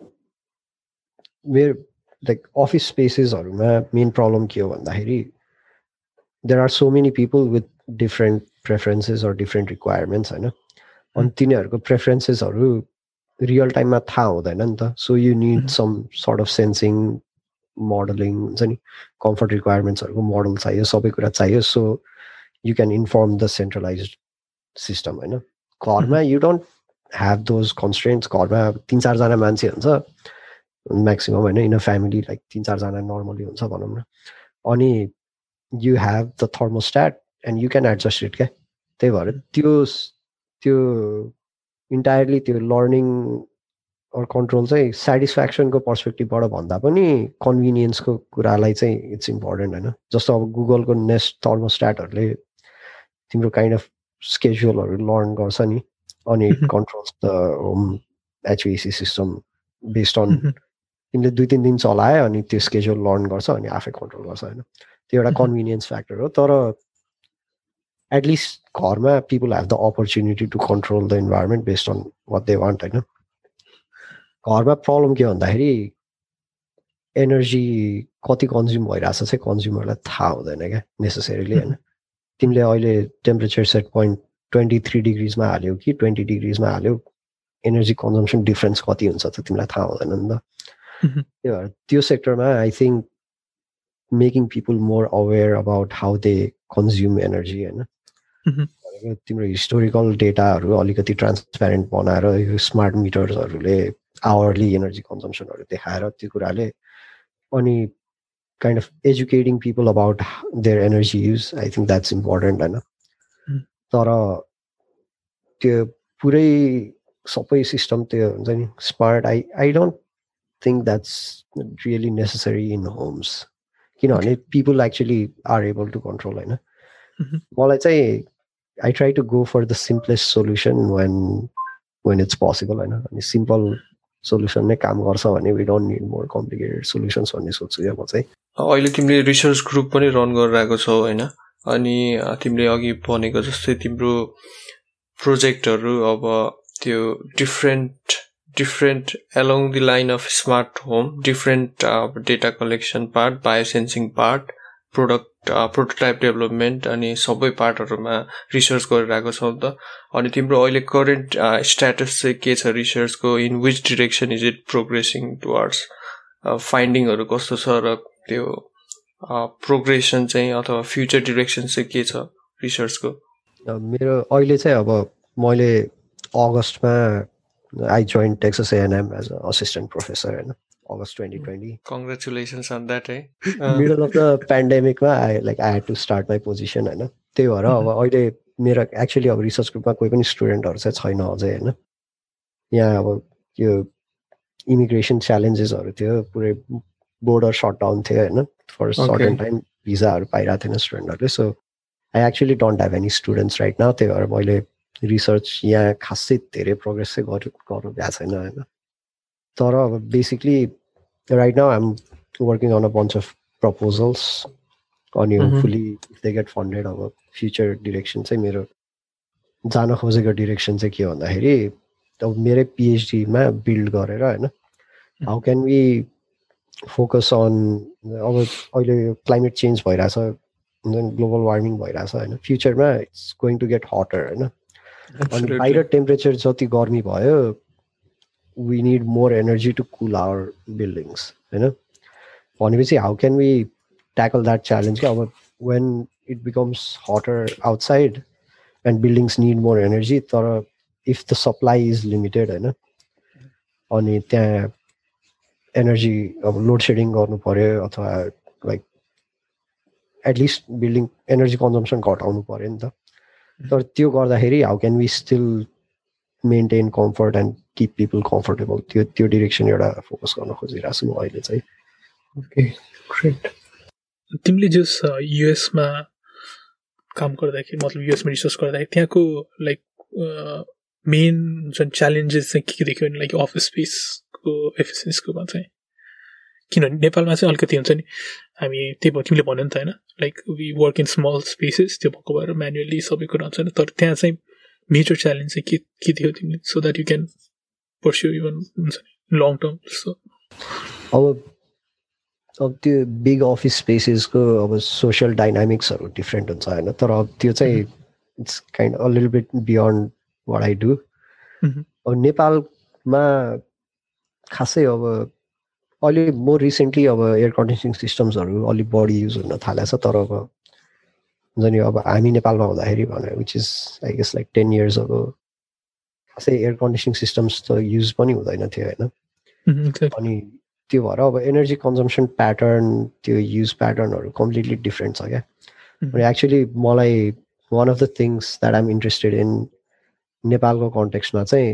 मेरो लाइक अफिस स्पेसेसहरूमा मेन प्रब्लम के हो भन्दाखेरि there are so many people with different preferences or different requirements होइन. अनि तिनीहरूको प्रेफरेन्सेसहरू रियल टाइममा थाहा हुँदैन नि त. So you need some sort of sensing modelling हुन्छ नि, कम्फर्ट रिक्वायरमेन्ट्सहरूको मोडल चाहियो, सबै कुरा चाहियो. So you can inform the centralise system होइन. घरमा you don't have those constraints. घरमा तिन चारजना मान्छे हुन्छ म्याक्सिमम होइन, इन अ फ्यामिली लाइक तिन चारजना नर्मली हुन्छ भनौँ न. अनि you have the thermostat and you can adjust it क्या. त्यही भएर त्यो त्यो इन्टायरली त्यो लर्निङ अर कन्ट्रोल चाहिँ सेटिस्फ्याक्सनको पर्सपेक्टिभबाट भन्दा पनि कन्भिनियन्सको कुरालाई चाहिँ इट्स इम्पोर्टेन्ट होइन. जस्तो अब गुगलको नेस्ट थर्मोस्ट्याटहरूले तिम्रो काइन्ड अफ स्केड्युलहरू लर्न गर्छ नि, अनि it controls the home HVAC system based on तिमीले दुई तिन दिन चलायो अनि त्यो स्केड्युल लर्न गर्छ अनि आफै कन्ट्रोल गर्छ होइन. त्यो एउटा कन्भिनियन्स फ्याक्टर हो. तर एटलिस्ट घरमा people have the opportunity to control the environment based on what they want होइन. घरमा प्रब्लम के भन्दाखेरि एनर्जी कति कन्ज्युम भइरहेछ चाहिँ कन्ज्युमरलाई थाहा हुँदैन क्या नेसेसरीली होइन. तिमीले अहिले temperature set point twenty three डिग्रिजमा हाल्यो कि ट्वेन्टी डिग्रिजमा हाल्यो, एनर्जी कन्जम्सन डिफ्रेन्स कति हुन्छ त तिमीलाई थाहा हुँदैन नि त. त्यही भएर त्यो सेक्टरमा I think making people more aware about how they consume energy होइन. तिम्रो हिस्टोरिकल डेटाहरू अलिकति ट्रान्सप्यारेन्ट बनाएर यो स्मार्ट मिटर्सहरूले आवरली एनर्जी कन्जम्सनहरू देखाएर त्यो कुराले अनि kind of educating people about their energy use, I think that's important होइन. तर त्यो पुरै सबै सिस्टम त्यो हुन्छ नि smart, I I don't think that's really necessary in homes. किनभने people actually are able to control होइन मलाई चाहिँ I try to go for the simplest solution when when it's possible होइन अनि सिम्पल सोल्युसन नै काम गर्छ भने we don't need more complicated solutions भन्ने सोच्छु क्या म चाहिँ अहिले तिमीले रिसर्च ग्रुप पनि रन गरिरहेको छौ होइन अनि तिमीले अघि भनेको जस्तै तिम्रो प्रोजेक्टहरू अब त्यो different different along the line of smart home different data collection part biosensing part product prototype development अनि सबै पार्टहरूमा रिसर्च गरिरहेको छौ नि त अनि तिम्रो अहिले करेन्ट स्ट्याटस चाहिँ के छ रिसर्चको in which direction is it progressing towards फाइन्डिङहरू कस्तो छ र त्यो प्रोग्रेसन चाहिँ अथवा फ्युचर डिरेक्सन चाहिँ के छ रिसर्चको मेरो अहिले चाहिँ अब मैले अगस्टमा आई जोइन टेक्सास एएनएम एज अ असिस्टेन्ट प्रोफेसर होइन August twenty twenty congratulations on that है मिडल अफ द पेन्डेमिकमा I like I had to start my position होइन त्यही भएर अब अहिले मेरो एक्चुअली अब रिसर्च ग्रुपमा कोही पनि स्टुडेन्टहरू चाहिँ छैन अझै होइन यहाँ अब त्यो इमिग्रेसन च्यालेन्जेसहरू थियो पुरै बोर्डर सटडाउन थियो होइन फर सर्टन टाइम भिजाहरू पाइरहेको थिएन स्टुडेन्टहरूले so I actually don't have any students right now त्यही भएर मैले रिसर्च यहाँ खासै धेरै प्रोग्रेस चाहिँ गर्नु गर्नु भएको छैन होइन तर अब basically right now I'm working on a bunch of proposals अनि hopefully if they get funded अब फ्युचर डिरेक्सन चाहिँ मेरो जान खोजेको डिरेक्सन चाहिँ के भन्दाखेरि अब मेरै पिएचडीमा बिल्ड गरेर होइन how can we focus on अब अहिले क्लाइमेट चेन्ज भइरहेछ ग्लोबल वार्मिङ भइरहेछ होइन फ्युचरमा इट्स गोइङ टु गेट हटर होइन अनि बाहिर टेम्परेचर जति गर्मी भयो we need more energy to cool our buildings होइन भनेपछि how can we tackle that challenge क्या अब when it becomes hotter outside and buildings need more energy तर if the supply is limited होइन अनि त्यहाँ एनर्जी अब लोड सेडिङ गर्नु पऱ्यो अथवा like at least building energy consumption घटाउनु पऱ्यो नि त तर त्यो गर्दाखेरि how can we still maintain comfort and keep people comfortable त्यो त्यो डिरेक्सन एउटा फोकस गर्न खोजिरहेको छु म अहिले चाहिँ ओके ग्रेट तिमीले जस युएसमा काम गर्दाखेरि मतलब युएसमा रिसर्च गर्दाखेरि त्यहाँको लाइक मेन जुन च्यालेन्जेस चाहिँ के के देख्यो भने लाइक अफिस स्पेसको एफिसियन्सीकोमा चाहिँ किनभने नेपालमा चाहिँ अलिकति हुन्छ नि हामी त्यही भयो तिमीले भन्यो नि त होइन like we work in small spaces त्यो भएको भएर म्यानुअली सबै कुरा हुन्छ नि तर त्यहाँ चाहिँ मेजर च्यालेन्ज चाहिँ के के थियो तिमीले so that you can pursue even हुन्छ नि लङ टर्म जस्तो अब अब त्यो बिग अफिस स्पेसेसको अब सोसियल डाइनामिक्सहरू डिफ्रेन्ट हुन्छ होइन तर अब त्यो चाहिँ it's kind a little bit beyond what I do अब नेपालमा खासै अब अहिले मोर रिसेन्टली अब एयर कन्डिसनिङ सिस्टम्सहरू अलिक बढी युज हुन थालेको छ तर अब हुन्छ नि अब हामी नेपालमा हुँदाखेरि भने which is I guess like ten years अब खासै एयर कन्डिसनिङ सिस्टम्स त युज पनि हुँदैन थियो होइन अनि त्यो भएर अब एनर्जी कन्जम्सन प्याटर्न त्यो युज प्याटर्नहरू कम्प्लिटली डिफ्रेन्ट छ क्या अनि एक्चुली मलाई one of the things that I'm interested in नेपालको कन्टेक्स्टमा चाहिँ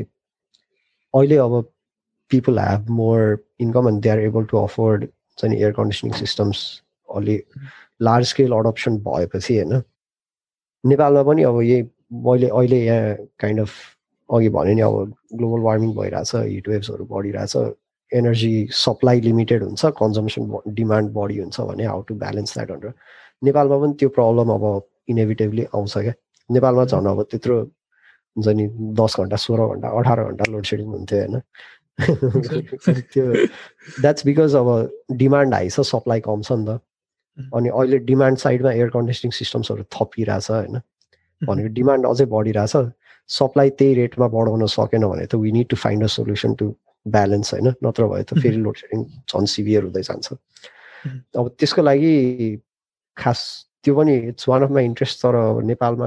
अहिले अब people have more income and they are able to afford चाहिँ एयर कन्डिसनिङ सिस्टम्स अलि लार्ज स्केल अडप्सन भएपछि होइन नेपालमा पनि अब यही मैले अहिले यहाँ काइन्ड अफ अघि भने नि अब ग्लोबल वार्मिङ भइरहेछ हिट वेभ्सहरू बढिरहेछ एनर्जी सप्लाई लिमिटेड हुन्छ कन्जम्सन डिमान्ड बढी हुन्छ भने हाउ टु ब्यालेन्स द्याट भनेर नेपालमा पनि त्यो प्रब्लम अब इनेभिटेबली आउँछ क्या नेपालमा झन् अब त्यत्रो हुन्छ नि दस घन्टा सोह्र घन्टा अठार घन्टा लोड सेडिङ हुन्थ्यो होइन त्यो द्याट्स बिकज अब डिमान्ड हाई छ सप्लाई कम छ नि त अनि अहिले डिमान्ड साइडमा एयर कन्डिसनिङ सिस्टम्सहरू थपिरहेछ होइन भनेको डिमान्ड अझै बढिरहेछ सप्लाई त्यही रेटमा बढाउन सकेन भने त we need to find a solution to balance होइन नत्र भए त फेरि लोड सेडिङ झन् सिभियर हुँदै जान्छ अब त्यसको लागि खास त्यो पनि it's one of my interest तर अब नेपालमा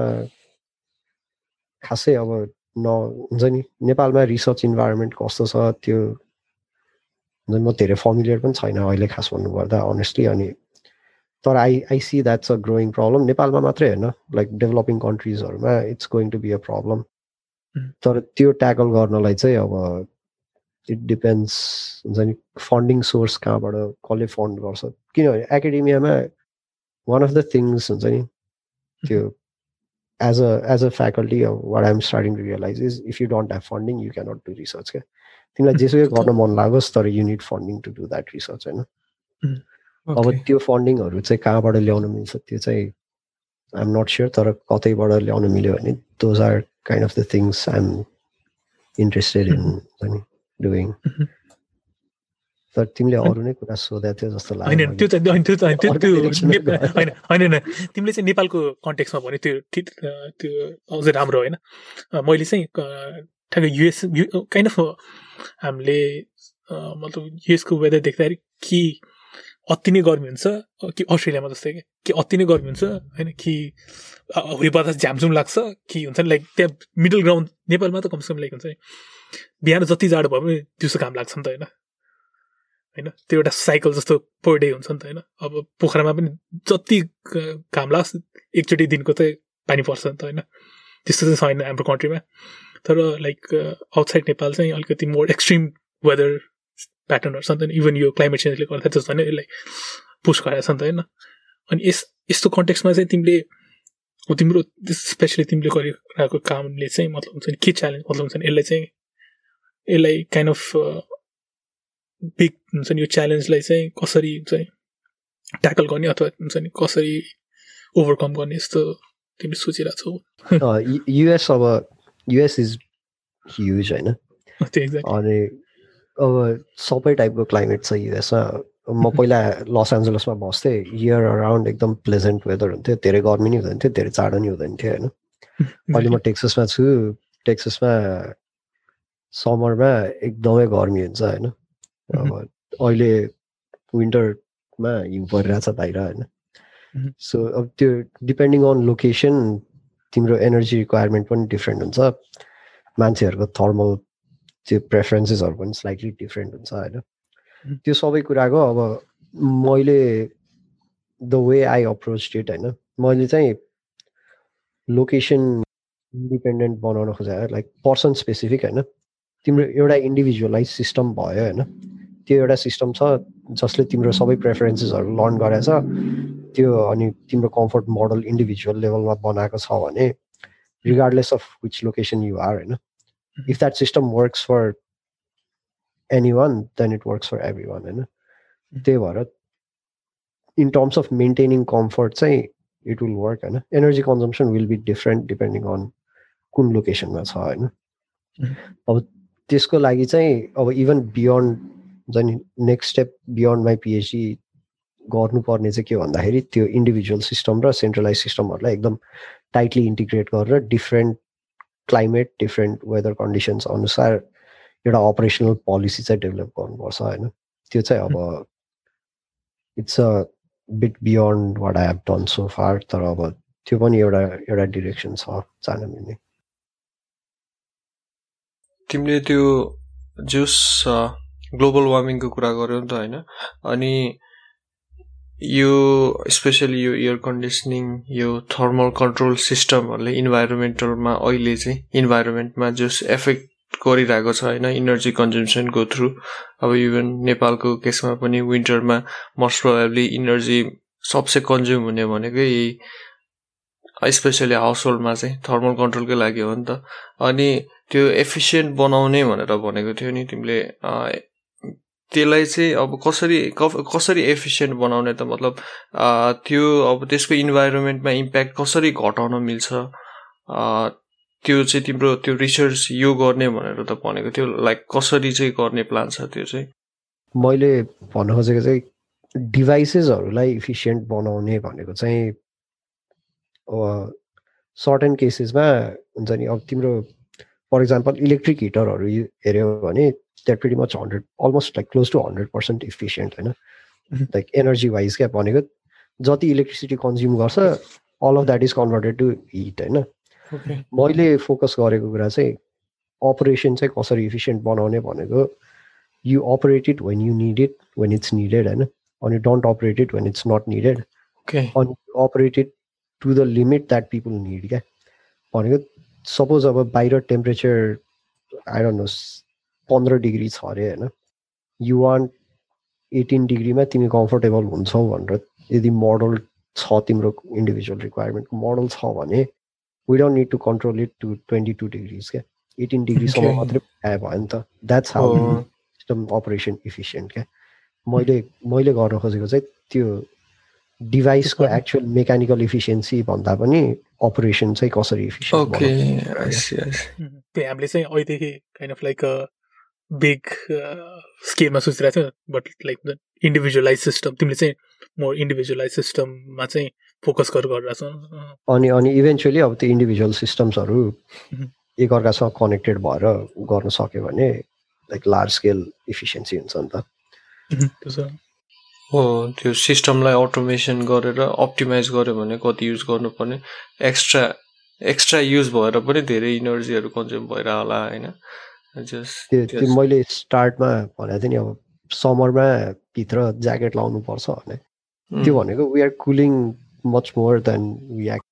खासै अब न हुन्छ नि नेपालमा रिसर्च इन्भाइरोमेन्ट कस्तो छ त्यो म धेरै फमिलियर पनि छैन अहिले खास भन्नुपर्दा अनेस्टली अनि तर I I see that's a growing problem नेपालमा मात्रै होइन लाइक डेभलपिङ कन्ट्रिजहरूमा it's going to be a problem तर त्यो ट्याकल गर्नलाई चाहिँ अब इट डिपेन्ड्स हुन्छ नि फन्डिङ सोर्स कहाँबाट कसले फन्ड गर्छ किनभने एकाडेमियामा वान अफ द थिङ्स हुन्छ नि त्यो as a as a faculty what I'm starting to realise is if you don't have funding you cannot do research क्या तिमीलाई जेसुकै गर्न मन लागोस् तर you need funding to do that research होइन अब त्यो फन्डिङहरू चाहिँ कहाँबाट ल्याउन मिल्छ त्यो चाहिँ आइएम नट स्योर तर कतैबाट ल्याउन मिल्यो भने those are kind of the things I'm interested in नि डुइङ तर तिमीले अरू नै कुरा सोधेको थियो जस्तो लाग्यो होइन त्यो चाहिँ त्यो चाहिँ त्यो त्यो होइन होइन होइन तिमीले चाहिँ नेपालको कन्टेक्समा भन्यो त्यो ठिक त्यो अझै राम्रो होइन मैले चाहिँ ठ्याक्कै युएस काइन्ड अफ हामीले मतलब युएसको वेदर देख्दाखेरि कि अति नै गर्मी हुन्छ कि अस्ट्रेलियामा जस्तै कि अति नै गर्मी हुन्छ होइन कि हुरी बतास झ्यामझुम लाग्छ कि हुन्छ नि लाइक त्यहाँ मिडल ग्राउन्ड नेपालमा त कमसेकम लाइक हुन्छ नि बिहान जति जाडो भयो भने दिउँसो घाम लाग्छ नि त होइन होइन त्यो एउटा साइकल जस्तो पर डे हुन्छ नि त होइन अब पोखरामा पनि जति घाम लाग्छ एकचोटि दिनको चाहिँ पानी पर्छ नि त होइन त्यस्तो चाहिँ छैन हाम्रो कन्ट्रीमा तर लाइक आउटसाइड नेपाल चाहिँ अलिकति मोर एक्सट्रिम वेदर प्याटर्नहरू छ नि त इभन यो क्लाइमेट चेन्जले गर्दा जस्तो होइन यसलाई पुस गरेको छ नि त होइन अनि यस यस्तो कन्टेक्समा चाहिँ तिमीले तिम्रो स्पेसली तिमीले गरिरहेको कामले चाहिँ मतलब हुन्छ नि के च्यालेन्ज मतलब हुन्छ नि यसलाई चाहिँ यसलाई काइन्ड अफ बिग हुन्छ नि यो च्यालेन्जलाई चाहिँ कसरी हुन्छ नि ट्याकल गर्ने अथवा हुन्छ नि कसरी ओभरकम गर्ने यस्तो तिमीले सोचिरहेको छौ युएस अब युएस इज ह्युज होइन अनि अब सबै टाइपको क्लाइमेट छ युएसमा म पहिला लस एन्जलसमा बस्थेँ इयर अराउन्ड एकदम प्लेजेन्ट वेदर हुन्थ्यो धेरै गर्मी नि हुँदैन थियो धेरै जाडो नि हुँदैन थियो होइन अहिले म टेक्ससमा छु टेक्ससमा समरमा एकदमै गर्मी हुन्छ होइन अब अहिले विन्टरमा हिउँ परिरहेछ बाहिर होइन सो अब त्यो डिपेन्डिङ अन लोकेसन तिम्रो एनर्जी रिक्वायरमेन्ट पनि डिफ्रेन्ट हुन्छ मान्छेहरूको थर्मल त्यो प्रेफरेन्सेसहरू पनि स्लाइटली डिफ्रेन्ट हुन्छ होइन त्यो सबै कुराको अब मैले the way I approach it होइन मैले चाहिँ लोकेसन इन्डिपेन्डेन्ट बनाउन खोजेँ लाइक पर्सन स्पेसिफिक होइन तिम्रो एउटा इन्डिभिजुअलाइज सिस्टम भयो होइन त्यो एउटा सिस्टम छ जसले तिम्रो सबै प्रेफरेन्सेसहरू लर्न गरेछ त्यो अनि तिम्रो कम्फर्ट मोडल इन्डिभिजुअल लेभलमा बनाएको छ भने regardless of which location you are होइन if that system works for anyone then it works for everyone होइन त्यही भएर in terms of maintaining comfort चाहिँ it will work होइन energy consumption will be different depending on कुन लोकेसनमा छ होइन अब त्यसको लागि चाहिँ अब इभन बियोन्ड हुन्छ नि next step beyond my PhD गर्नुपर्ने चाहिँ के भन्दाखेरि त्यो इन्डिभिजुअल सिस्टम र सेन्ट्रलाइज सिस्टमहरूलाई एकदम टाइटली इन्टिग्रेट गरेर different climate different weather conditions अनुसार एउटा अपरेसनल पोलिसी चाहिँ डेभलप गर्नुपर्छ होइन त्यो चाहिँ अब it's a bit beyond what I have done so far तर अब त्यो पनि एउटा एउटा डिरेक्सन छ जान मिल्ने तिमीले त्यो जस ग्लोबल वार्मिङको कुरा गर्यौ नि त होइन अनि यो स्पेसली यो एयर कन्डिसनिङ यो थर्मल कन्ट्रोल सिस्टमहरूले इन्भाइरोमेन्टलमा अहिले चाहिँ इन्भाइरोमेन्टमा जस एफेक्ट गरिरहेको छ होइन इनर्जी कन्जम्सनको थ्रु अब इभन नेपालको केसमा पनि विन्टरमा मोस्ट प्रोबेबली इनर्जी सबसे कन्ज्युम हुने भनेकै स्पेसली हाउस होल्डमा चाहिँ थर्मल कन्ट्रोलकै लागि हो नि त अनि त्यो एफिसियन्ट बनाउने भनेर भनेको थियो नि तिमीले त्यसलाई चाहिँ अब कसरी कसरी एफिसियन्ट बनाउने त मतलब त्यो अब त्यसको इन्भाइरोमेन्टमा इम्प्याक्ट कसरी घटाउन मिल्छ त्यो चाहिँ तिम्रो त्यो रिसर्च यो गर्ने भनेर त भनेको थियो लाइक कसरी चाहिँ गर्ने प्लान छ त्यो चाहिँ मैले भन्न खोजेको चाहिँ डिभाइसेसहरूलाई इफिसियन्ट बनाउने भनेको चाहिँ सर्टेन केसेसमा हुन्छ नि अब तिम्रो फर इक्जाम्पल इलेक्ट्रिक हिटरहरू हेऱ्यौ भने that pretty much hundred almost like close to hundred percent efficient होइन लाइक एनर्जी वाइज क्या भनेको जति इलेक्ट्रिसिटी कन्ज्युम गर्छ all of that is converted to heat होइन मैले फोकस गरेको कुरा चाहिँ अपरेसन चाहिँ कसरी इफिसियन्ट बनाउने भनेको you operate it when you need it when it's needed होइन अनि don't operate it when it's not needed अनि operate it to the limit that people need क्या भनेको सपोज अब बाहिर टेम्परेचर आई डोन्ट नो पन्ध्र डिग्री छ अरे होइन, यु वान्ट एटिन डिग्रीमा तिमी कम्फर्टेबल हुन्छौ भनेर यदि मोडल छ तिम्रो इन्डिभिजुअल रिक्वायरमेन्टको मोडल छ भने we don't need to control it to twenty two degrees क्या, एटिन डिग्रीसम्म मात्रै आयो भयो नि त. That's how system operation efficient क्या. मैले मैले गर्न खोजेको चाहिँ त्यो डिभाइसको एक्चुअल मेकानिकल इफिसियन्सी भन्दा पनि अपरेसन चाहिँ कसरी efficient okay I see I see. त्यो हामीले चाहिँ अहिलेदेखि काइन्ड अफ लाइक बिग स्केलमा सोचिरहेको छ, बट लाइक इन्डिभिजुअलाइज सिस्टम तिमीले चाहिँ मोर इन्डिभिजुअलाइज सिस्टममा चाहिँ फोकस गरेर गरिरहेको छ. अनि अनि इभेन्चुअली अब त्यो इन्डिभिजुअल सिस्टम्सहरू एकअर्कासँग कनेक्टेड भएर गर्न सक्यो भने लाइक लार्ज स्केल इफिसियन्सी हुन्छ नि त. हो त्यो सिस्टमलाई अटोमेसन गरेर अप्टिमाइज गर्यो भने कति युज गर्नुपर्ने, एक्स्ट्रा एक्स्ट्रा युज भएर पनि धेरै इनर्जीहरू कन्ज्युम भएर होला होइन. जस्ट त्यो मैले स्टार्टमा भनेको थिएँ नि, अब समरमा भित्र ज्याकेट लाउनु पर्छ भने त्यो भनेको we are cooling much more than we act.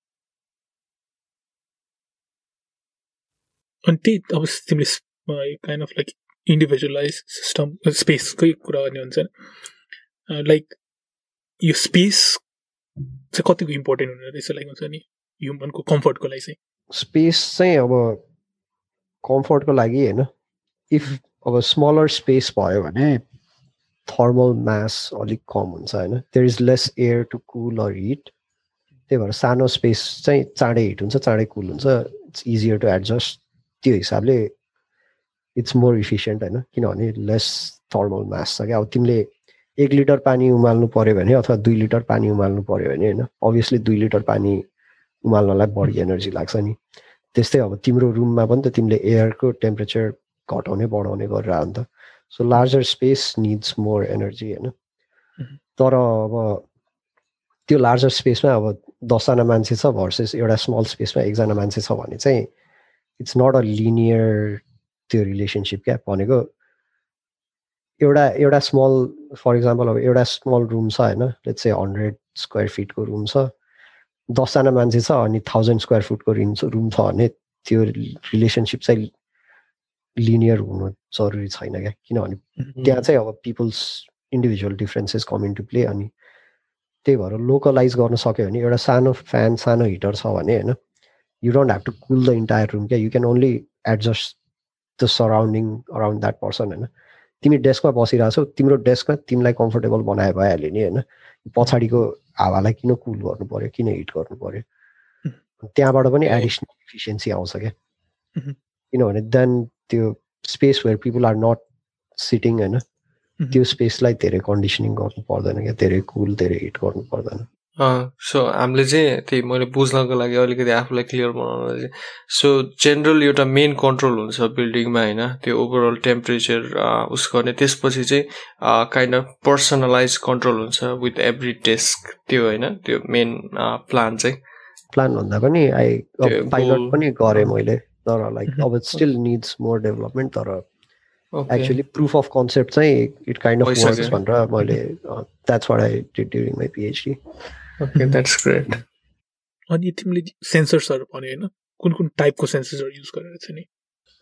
अनि त्यही अब तिमीले kind of like individualize system स्पेसकै कुरा गर्ने हुन्छ नि, लाइक यो स्पेस चाहिँ कतिको इम्पोर्टेन्ट हुने रहेछ लाइक हुन्छ नि ह्युमनको कम्फर्टको लागि चाहिँ. स्पेस चाहिँ अब कम्फर्टको लागि होइन, इफ अब स्मलर स्पेस भयो भने थर्मल मास अलिक कम हुन्छ होइन, there is less air to cool or heat. त्यही भएर सानो स्पेस चाहिँ चाँडै हिट हुन्छ, चाँडै कुल हुन्छ, इट्स इजियर टु एडजस्ट. त्यो हिसाबले इट्स मोर इफिसियन्ट होइन, किनभने लेस थर्मल मास छ क्या. अब तिमीले एक लिटर पानी उमाल्नु पऱ्यो भने अथवा दुई लिटर पानी उमाल्नु पऱ्यो भने होइन, अभियसली दुई लिटर पानी उमाल्नलाई बढी एनर्जी लाग्छ नि. त्यस्तै अब तिम्रो रुममा पनि त तिमीले एयरको टेम्परेचर घटाउने बढाउने गरेर हो नि त. So larger space needs more energy होइन. तर अब त्यो लार्जर स्पेसमा अब दसजना मान्छे छ भर्सेस एउटा स्मल स्पेसमा एकजना मान्छे छ भने चाहिँ इट्स नट अ लिनियर त्यो रिलेसनसिप क्या. भनेको एउटा एउटा स्मल फर इक्जाम्पल अब एउटा स्मल रुम छ होइन, लेट्स से हन्ड्रेड स्क्वायर फिटको रुम छ, दसजना मान्छे छ अनि थाउजन्ड स्क्वायर फुटको रुम रुम छ भने त्यो रिलेसनसिप चाहिँ लिनियर हुनु जरुरी छैन क्या. किनभने त्यहाँ चाहिँ अब people's individual differences come into play. अनि त्यही भएर लोकलाइज गर्न सक्यो भने एउटा सानो फ्यान सानो हिटर छ भने होइन, you don't have to cool the entire room क्या, you can only adjust the surrounding around that person होइन. तिमी डेस्कमा बसिरहेको छौ, तिम्रो डेस्कमा तिमीलाई कम्फर्टेबल बनाए भइहाल्यो नि होइन, पछाडिको हावालाई किन कुल गर्नु पर्यो, किन हिट गर्नु पर्यो. त्यहाँबाट पनि एडिसनल इफिसियन्सी आउँछ क्या. किनभने देन त्यो space where people are not sitting होइन, त्यो स्पेसलाई धेरै कन्डिसनिङ गर्नु पर्दैन क्या, धेरै कुल धेरै हिट गर्नु पर्दैन. सो हामीले चाहिँ त्यही मैले बुझ्नको लागि अलिकति आफूलाई क्लियर बनाउनु चाहिँ, सो जेनरल एउटा मेन कन्ट्रोल हुन्छ बिल्डिङमा होइन, त्यो ओभरअल टेम्परेचर उस गर्ने. त्यसपछि चाहिँ काइन्ड अफ पर्सनलाइज कन्ट्रोल हुन्छ विथ एभ्री डेस्क, त्यो होइन त्यो मेन प्लान चाहिँ. प्लान भन्दा पनि आई पाइलट पनि गरेँ मैले, तर लाइक अब स्टिल निड्स मोर डेभलपमेन्ट. तर एक्चुअली प्रुफ अफ कन्सेप्ट चाहिँ इट काइन्ड अफ वर्क्स भनेर मैले that's what I did during my PhD. Okay that's great. अनि तिमीले सेन्सर्सहरू भन्यो होइन, कुन कुन टाइपको सेन्सर्सहरू युज गरेर चाहिँ नि?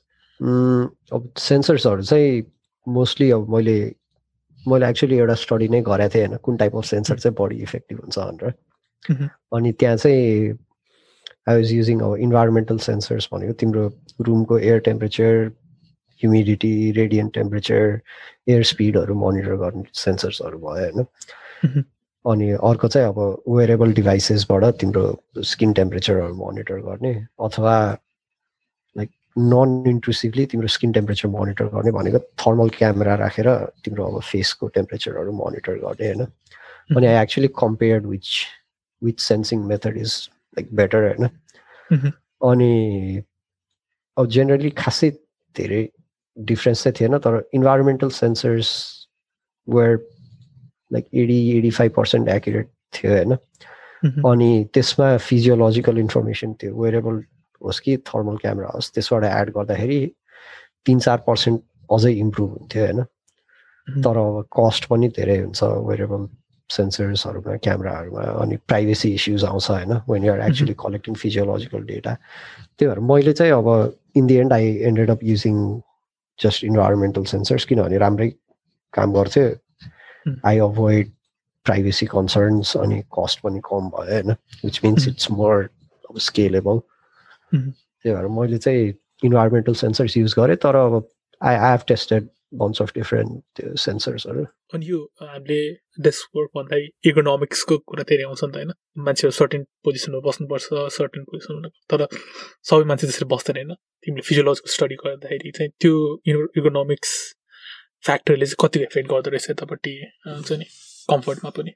अब सेन्सर्सहरू चाहिँ मोस्टली अब मैले मैले एक्चुअली एउटा स्टडी नै गरेको थिएँ होइन, कुन टाइप अफ सेन्सर चाहिँ बढी इफेक्टिभ हुन्छ भनेर. अनि त्यहाँ चाहिँ आई वाज युजिङ अब इन्भाइरोमेन्टल सेन्सर्स भनेको तिम्रो रुमको air temperature, humidity, radiant temperature, air स्पिडहरू मोनिटर गर्ने सेन्सर्सहरू भयो होइन. अनि अर्को चाहिँ अब वेयरेबल डिभाइसेसबाट तिम्रो स्किन टेम्परेचरहरू मोनिटर गर्ने, अथवा लाइक नन इन्ट्रुसिभली तिम्रो स्किन टेम्परेचर मोनिटर गर्ने भनेको थर्मल क्यामेरा राखेर तिम्रो अब फेसको टेम्परेचरहरू मोनिटर गर्ने होइन. अनि I actually compared which which sensing method is like better होइन. अनि अब जेनरली खासै धेरै डिफ्रेन्स चाहिँ थिएन, तर environmental sensors were like eighty eighty five percent accurate थियो होइन. अनि त्यसमा फिजियोलोजिकल इन्फर्मेसन त्यो वेयरेबल होस् कि थर्मल क्यामेरा होस् त्यसबाट एड गर्दाखेरि तिन चार पर्सेन्ट अझै इम्प्रुभ हुन्थ्यो होइन. तर अब कस्ट पनि धेरै हुन्छ वेयरेबल सेन्सर्सहरूमा, क्यामेराहरूमा. अनि प्राइभेसी इस्युज आउँछ होइन when you are actually collecting physiological data. त्यही भएर मैले चाहिँ अब in the end I ended up using just environmental sensors किनभने राम्रै काम गर्थ्यो. I avoid privacy concerns अनि cost पनि कम भयो हैन, which means it's more scalable. त्यही भएर मैले चाहिँ environmental sensors use गरेँ, तर अब I I have tested bunch of different uh, sensors हरु. अनि यो हामीले डेस्क वर्क भन्दा इकोनोमिक्सको कुरा धेरै आउँछ नि त हैन, मान्छेहरु सर्टेन पोजिसनमा बस्नुपर्छ, सर्टेन पोजिसनमा, तर सबै मान्छे त्यसरी बस्दैन हैन. तिमीले फिजियोलोजीको स्टडी गर्दाखेरि चाहिँ त्यो इकोनोमिक्स फ्याक्टरले चाहिँ कति इफेक्ट गर्दो रहेछ यतापट्टि हुन्छ नि कम्फर्टमा पनि.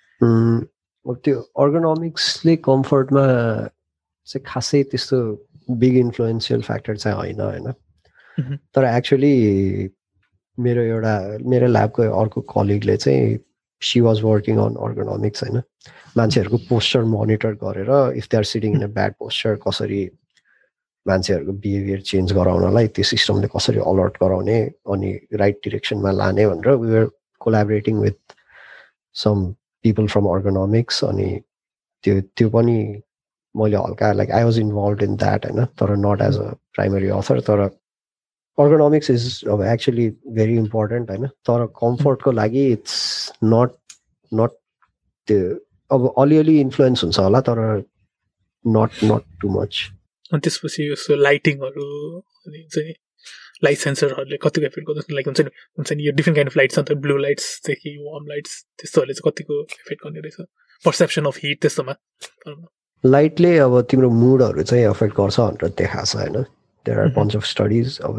अब त्यो अर्गोनोमिक्सले कम्फर्टमा चाहिँ खासै त्यस्तो बिग इन्फ्लुएन्सियल फ्याक्टर चाहिँ होइन हैन. तर एक्चुअली मेरो एउटा मेरो ल्याबको अर्को कलिगले चाहिँ she was working on ergonomics हैन, मान्छेहरूको पोस्चर मोनिटर गरेर if they are sitting in a bad posture कसरी मान्छेहरूको बिहेभियर चेन्ज गराउनलाई त्यो सिस्टमले कसरी अलर्ट गराउने अनि राइट डिरेक्सनमा लाने भनेर we were collaborating with some people from ergonomics. अनि त्यो त्यो पनि मैले हल्का like I was involve in that हैन, तर not as a primary author. तर अर्गोनोमिक्स इज अब एक्चुअली भेरी इम्पोर्टेन्ट हैन, तर कम्फर्टको लागि इट्स नट नट त्यो अब अलिअलि इन्फ्लुएन्स हुन्छ होला, तर नट नट टु मच. अनि त्यसपछि यो लाइटिङहरू हुन्छ नि, लाइट सेन्सरहरूले कतिको इफेक्ट गर्छ, लाइक हुन्छ नि हुन्छ नि यो डिफ्रेन्ट काइन्ड अफ लाइट्स छ नि त, ब्लू लाइट्सदेखि वार्म लाइट्स, त्यस्तोहरूले चाहिँ कतिको इफेक्ट गर्ने रहेछ पर्सेप्सन अफ हिट त्यस्तोमा. लाइटले अब तिम्रो मुडहरू चाहिँ एफेक्ट गर्छ भनेर देखाएको छ हैन. There are bunch of studies. अब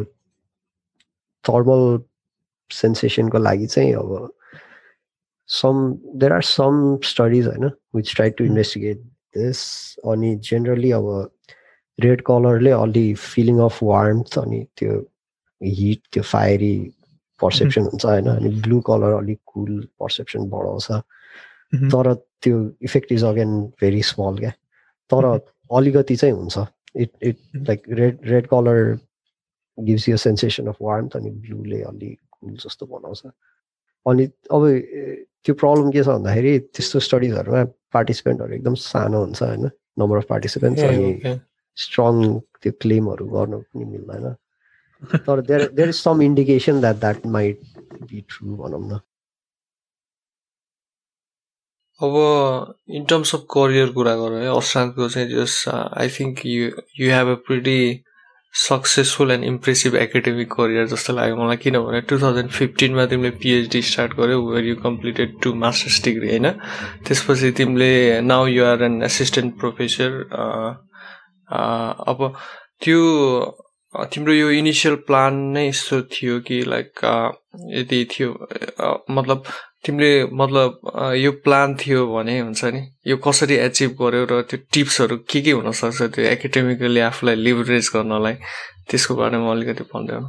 थर्मल सेन्सेसनको लागि चाहिँ अब some there are some studies हैन which try to investigate this. अनि जेनरली अब रेड कलरले अलि फिलिङ अफ वार्मथ अनि त्यो हिट त्यो फायरी पर्सेप्सन हुन्छ हैन, अनि ब्लू कलर अलिक कुल पर्सेप्सन बढाउँछ. तर त्यो effect is again very small क्या, तर अलिकति चाहिँ हुन्छ. It it like red red colour gives you sensation of warmth अनि ब्लूले अलि कुल जस्तो बनाउँछ. अनि अब त्यो प्रब्लम के छ भन्दाखेरि त्यस्तो स्टडिजहरूमा पार्टिसिपेन्टहरू एकदम सानो हुन्छ हैन, नम्बर अफ पार्टिसिपेन्ट्स. अनि स्ट्रङ त्यो क्लेमहरू गर्नु पनि मिल्दैन. तर there there is some indication that that might be true भनौँ न. अब इन टर्म्स अफ करियर कुरा गरौँ है, अशान्तको चाहिँ just I think you you have a pretty successful and impressive academic career जस्तो लाग्यो मलाई. किनभने टु थाउजन्ड फिफ्टिनमा तिमीले पिएचडी स्टार्ट गर्यौ, where you completed two masters degree होइन. त्यसपछि तिमीले now you are an assistant professor. अब त्यो तिम्रो यो इनिसियल प्लान नै यस्तो थियो कि लाइक यदि थियो मतलब तिमीले मतलब यो प्लान थियो भने हुन्छ नि यो कसरी एचिभ गर्यो र त्यो टिप्सहरू के के हुनसक्छ त्यो एकाडेमिकली आफूलाई लिभरेज गर्नलाई, त्यसको बारेमा अलिकति भन्दैन.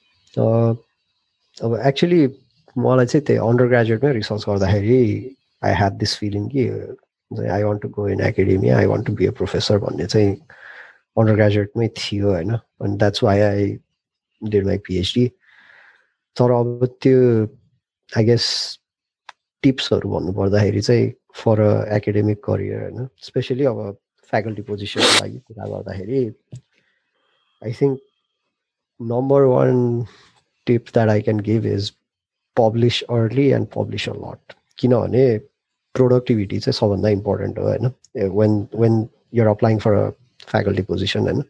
अब एक्चुली मलाई चाहिँ त्यही अन्डर ग्रेजुएटमै रिसर्च गर्दाखेरि आई ह्याड दिस फिलिङ कि I want to go in academia, I want to be a professor भन्ने चाहिँ अन्डर ग्रेजुएटमै थियो होइन. अनि that's why I did my PhD. तर अब त्यो आई गेस टिप्सहरू भन्नु पर्दाखेरि चाहिँ फर अ एकाडेमिक करियर होइन, स्पेसली अब फ्याकल्टी पोजिसनको लागि कुरा गर्दाखेरि I think number one tip that I can give is publish early and publish a lot. किनभने प्रोडक्टिभिटी चाहिँ सबभन्दा इम्पोर्टेन्ट हो होइन, when when you're applying for a faculty position होइन.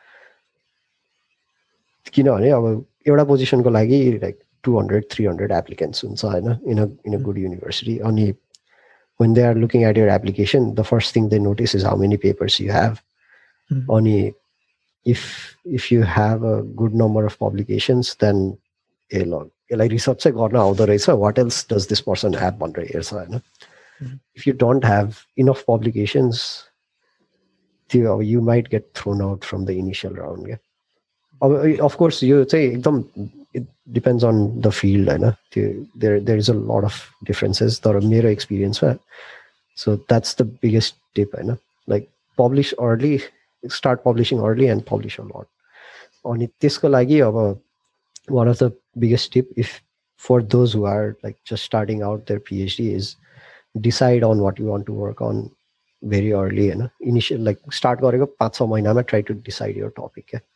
किनभने अब एउटा पोजिसनको लागि like two hundred three hundred applicants हुन्छ होइन in a in a good university. अनि when they are looking at your application the first thing they notice is how many papers you have. अनि if if you have a good number of publications then ए ल यसलाई research चाहिँ गर्न आउँदो रहेछ, what else does this person have भनेर हेर्छ होइन. If you don't have enough publications त्यो अब you might get thrown out from the initial round क्या. अब अफकोर्स यो चाहिँ एकदम it depends on the field होइन, त्यो there there is a lot of differences. तर मेरो एक्सपिरियन्समा so that's the biggest tip होइन, like publish early, start publishing early and publish a lot. अनि त्यसको लागि अब one of the biggest tip if for those who are like just starting out their PhD is decide on what you want to work on very early होइन. Initial like start गरेको पाँच छ महिनामा try to decide your topic क्या.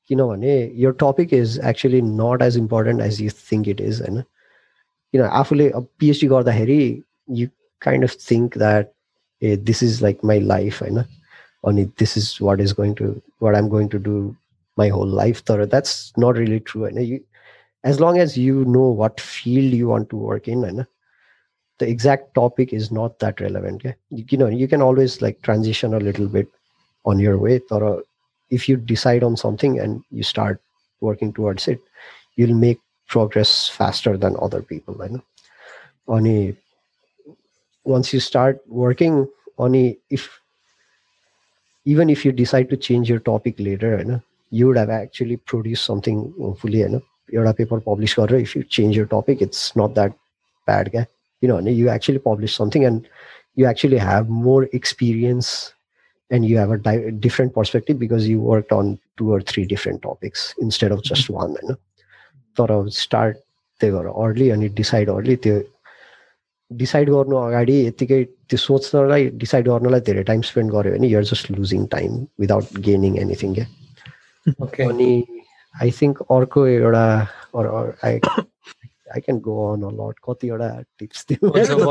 किनभने your topic is actually not as important as you think it is हैन किन आफूले अब PhD गर्दाखेरि you kind of think that hey, this is like my life हैन अनि this is what is going to what I'm going to do my whole life तर that's not really true हैन you as long as you know what field you want to work in हैन the exact topic is not that relevant okay? you, you know you can always like transition a little bit on your way तर if you decide on something and you start working towards it you'll make progress faster than other people हैन अनि once you start working अनि if even if you decide to change your topic later हैन you would have actually produced something hopefully हैन एउटा paper publish गरेर if you change your topic it's not that bad क्या you know you actually publish something and you actually have more experience and you have a di- different perspective because you worked on two or three different topics instead of just one हैन तर start त्यही गरेर early अनि decide early त्यो decide गर्नु अगाडि यतिकै त्यो सोच्नलाई डिसाइड गर्नलाई धेरै टाइम स्पेन्ड गर्यो भने you're just losing time without gaining anything क्या अनि आई थिङ्क अर्को एउटा I I can go on a lot कतिवटा टिप्स दियो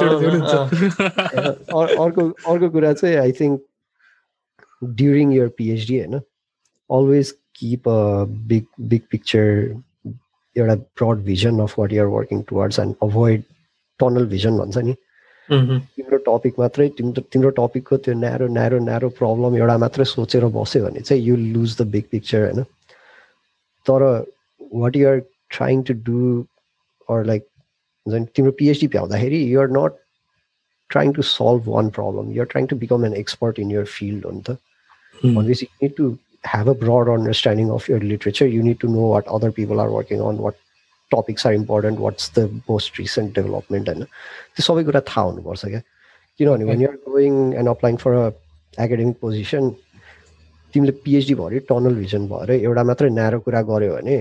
अर्को अर्को कुरा चाहिँ I think during your PhD होइन always keep a big big picture एउटा broad vision of what you're working towards and avoid tunnel vision भन्छ नि तिम्रो टपिक मात्रै तिम्रो तिम्रो टपिकको त्यो न्यारो न्यारो न्यारो प्रब्लम एउटा मात्रै सोचेर बस्यो भने चाहिँ you lose the big picture होइन तर what you're trying to do or like हुन्छ नि तिम्रो पिएचडी भ्याउँदाखेरि you're not trying to solve one problem you're trying to become an expert in your field हो नि त भनेपछि you need to have a broad understanding of your literature. You need to know what other people are working on, what topics are important, what's the most recent development, and this all gura tha hunu parcha kya you know when you're going and applying for a academic position timle PhD bhari tunnel vision bhare euta matra narrow kura garyo bhane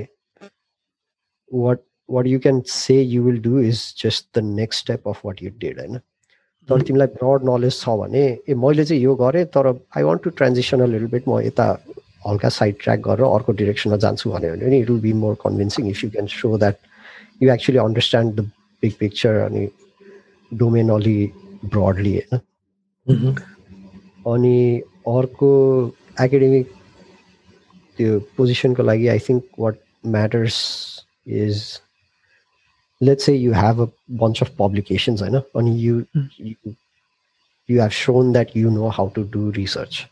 what what you can say you will do is just the next step of what you did हैन तर तिमीलाई broad knowledge छ भने ए मैले चाहिँ यो गरे तर I want to transition a little bit म यता हल्का साइड ट्र्याक गरेर अर्को डिरेक्सनमा जान्छु भन्यो भने it will be more convincing if you can show that you actually understand the big picture अनि डोमेन अलि ब्रडली होइन अनि अर्को एकाडेमिक त्यो पोजिसनको लागि I think what matters is let's say you have a bunch of publications होइन अनि you you have shown that you know how to do research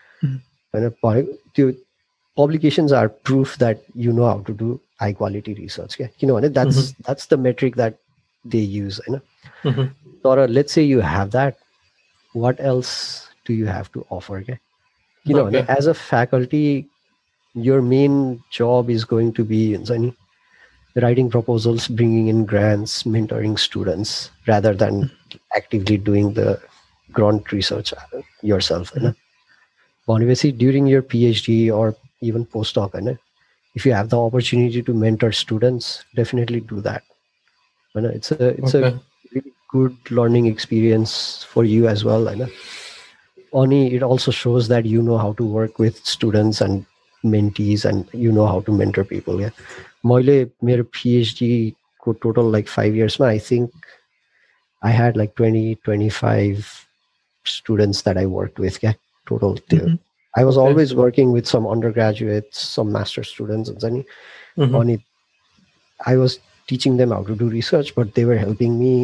होइन त्यो publications are proof that you know how to do high quality research क्या किनभने that's that's the metric that they use होइन तर let's say you have that what else do you have to offer क्या किनभने as a faculty your main job is going to be हुन्छ नि writing proposals, bringing in grants, mentoring students, rather than actively doing the grunt research yourself. Mm-hmm. During your PhD or even postdoc, if you have the opportunity to mentor students, definitely do that. It's a it's okay. a really good learning experience for you as well. Only it also shows that you know how to work with students and mentees and you know how to mentor people. Yeah. मैले मेरो PhD को total like five years ma I think I had like twenty twenty-five students that I worked with yeah total mm-hmm. I was okay. always working with some undergraduates, some master students and then mm-hmm. on it I was teaching them how to do research but they were helping me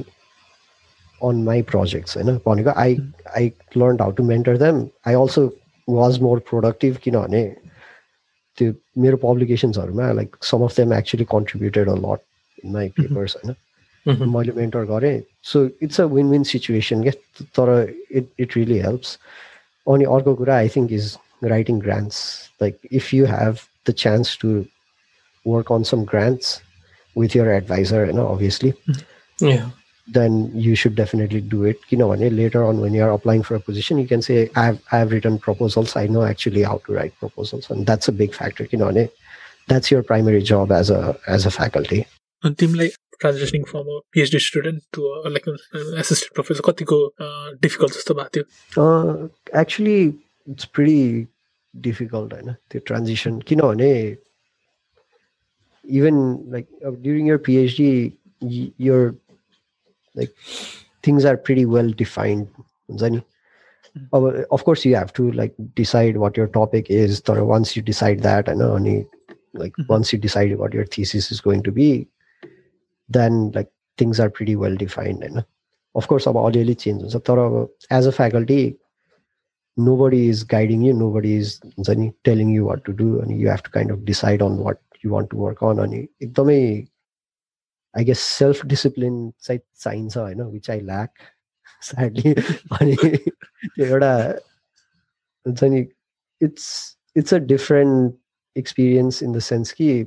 on my projects you know I I learned how to mentor them. I also was more productive kinabhane त्यो मेरो पब्लिकेसन्सहरूमा like some of them actually contributed a lot in my papers होइन मैले mentor गरेँ so it's a win win situation क्या तर it it really helps अनि अर्को कुरा I think is writing grants like if you have the chance to work on some grants with your advisor होइन obviously then you should definitely do it. You know, later on when you are applying for a position, you can say, I have, I have written proposals. I know actually how to write proposals. And that's a big factor. You know, that's your primary job as a as a faculty. And team like transitioning from a PhD student to a, like an assistant professor, katiko uh, difficult jasto bhatyo? Uh, actually, it's pretty difficult, right? The transition. You know, even like uh, during your PhD, y- your like things are pretty well defined. Zani. Uh, of course, you have to like decide what your topic is. Or once you decide that, and only like Mhm. once you decide what your thesis is going to be, then like things are pretty well defined. And of course, अब अलिअलि change हुन्छ. तर अब as a faculty, nobody is guiding you, nobody is हुन्छ नि telling you what to do, and you have to kind of decide on what you want to work on. अनि एकदमै I guess self discipline चाहिँ चाहिन्छ होइन, which I lack sadly. अनि त्यो एउटा हुन्छ नि it's it's a different experience in the sense कि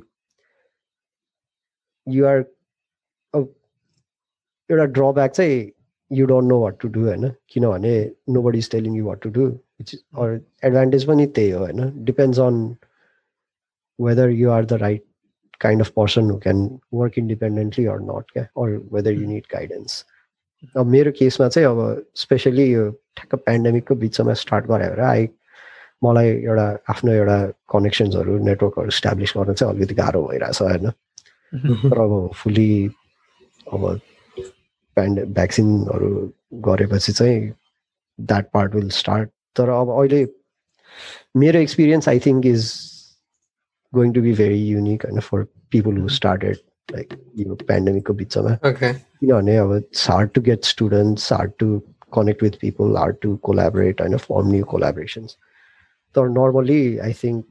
you are a एउटा ड्रब्याक चाहिँ you don't know what to do होइन, किनभने nobody is telling you what to do, which is, or advantage पनि त्यही हो होइन. Depends on whether you are the right kind of person who can work independently or not, क्या, or whether you need guidance. अब मेरो केसमा चाहिँ अब स्पेसली यो ठ्याक्क पेन्डेमिकको बिचमा स्टार्ट गरे भएर आई मलाई एउटा आफ्नो एउटा कनेक्सन्सहरू नेटवर्कहरू इस्टाब्लिस गर्न चाहिँ अलिकति गाह्रो भइरहेछ होइन. तर अब फुल्ली अब पेन्ड भ्याक्सिनहरू गरेपछि चाहिँ द्याट पार्ट विल स्टार्ट. तर अब अहिले मेरो experience I think is going to be very unique होइन for people who started like यो पेन्डेमिकको बिचमा. किनभने अब it's hard to get students, hard to connect with people, hard to collaborate होइन, फर्म न्यू कोलाबोरेसन्स. तर नर्मली आई थिङ्क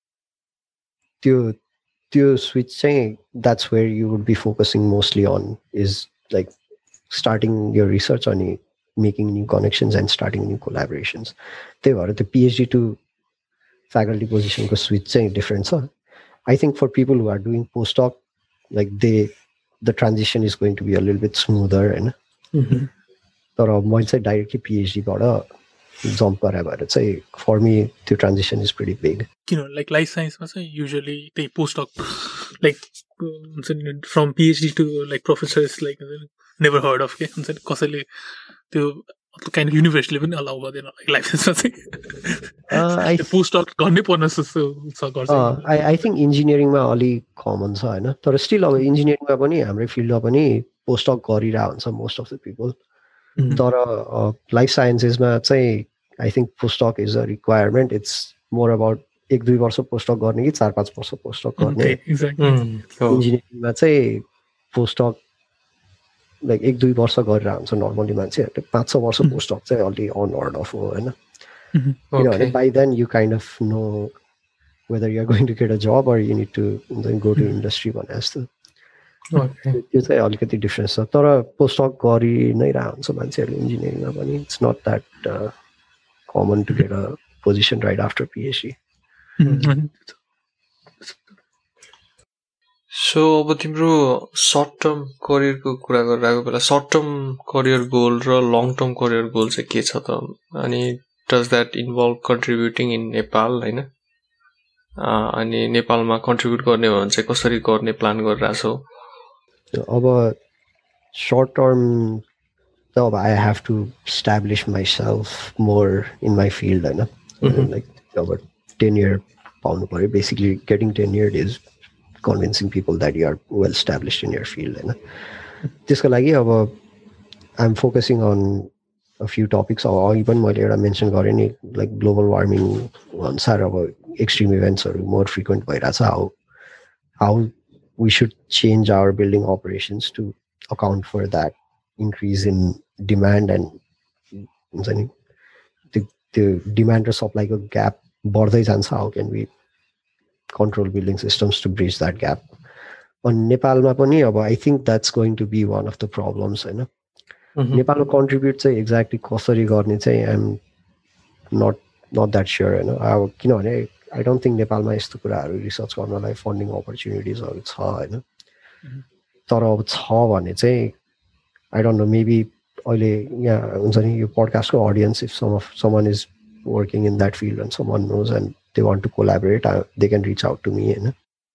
त्यो त्यो स्विच चाहिँ that's where you would be focusing mostly on is like starting your research on making new connections and starting new collaborations. त्यही भएर त्यो PhD to faculty position को switch चाहिँ different छ. I think for people who are doing postdoc, like they the transition is going to be a little bit smoother होइन. तर मैले चाहिँ directly PhD बाट जम्प गरे भएर चाहिँ for me त्यो transition is pretty big. किन लाइक लाइफ साइन्समा चाहिँ युजुअली त्यही पोस्टडक लाइक हुन्छ नि from PhD to like professor is like never heard of के हुन्छ नि कसैले त्यो काइन्ड अफ युनिभर्सिटीले पनि अलाउ गर्दैन लाइक लाइफ साइन्समा चाहिँ पोस्टडक गर्नै पर्ने जस्तो गर्छ. आई आई थिङ्क इन्जिनियरिङमा अलिक कमन छ होइन. तर स्टिल अब इन्जिनियरिङमा पनि हाम्रै फिल्डमा पनि पोस्टडक गरिरहेको हुन्छ मोस्ट अफ द पिपल. तर लाइफ साइन्सेसमा चाहिँ I think postdoc is a requirement. It's more about एक दुई वर्ष पोस्टडक गर्ने कि चार पाँच वर्ष पोस्टडक गर्ने. इन्जिनियरिङमा चाहिँ पोस्टडक लाइक एक दुई वर्ष गरेर हुन्छ नर्मली मान्छेहरूले. पाँच छ वर्ष पोस्टडक चाहिँ अलि अनहर्ड अफ हो होइन. किनभने by then you kind of know whether you are going to get a job or you need to go to industry भने जस्तो. त्यो चाहिँ अलिकति डिफ्रेन्स छ. तर पोस्टडक गरि नै रह हुन्छ मान्छेहरूले इन्जिनियरिङमा पनि. It's not that common to get a position right after PhD. So अब तिम्रो सर्ट टर्म करियरको कुरा गरिरहेको बेला सर्ट टर्म करियर गोल र लङ टर्म करियर गोल चाहिँ के छ त? अनि does that involve contributing in Nepal होइन? अनि नेपालमा कन्ट्रिब्युट गर्ने हो भने चाहिँ कसरी गर्ने प्लान गरिरहेछौ? अब सर्ट टर्म त अब I have to establish myself more in my field होइन. लाइक अब टेन्युर पाउनु पऱ्यो. Basically getting tenured is convincing people that you are well established in your field होइन. त्यसको लागि अब I am focusing on a few topics. अब अघि पनि मैले एउटा मेन्सन गरेँ नि लाइक ग्लोबल वार्मिङ अनुसार अब एक्सट्रिम इभेन्ट्सहरू मोर फ्रिक्वेन्ट भइरहेछ. How how we should change our building operations to account for that increase in demand and हुन्छ नि त्यो त्यो डिमान्ड र सप्लाईको ग्याप बढ्दै जान्छ. How can we control building systems to bridge that gap. On Nepalमा पनि अब I think that's going to be one of the problems होइन. नेपालमा कन्ट्रिब्युट चाहिँ एक्ज्याक्टली कसरी गर्ने चाहिँ I am not not that sure होइन. अब किनभने आई डोन्ट थिङ्क नेपालमा यस्तो कुराहरू रिसर्च गर्नलाई फन्डिङ अपर्च्युनिटिजहरू छ होइन. तर अब छ भने चाहिँ आई डोन्ट नो मेबी अहिले यहाँ हुन्छ नि यो पडकास्टको audience if some of someone is working in that field and someone knows and they want to collaborate, uh, they can reach out to me होइन.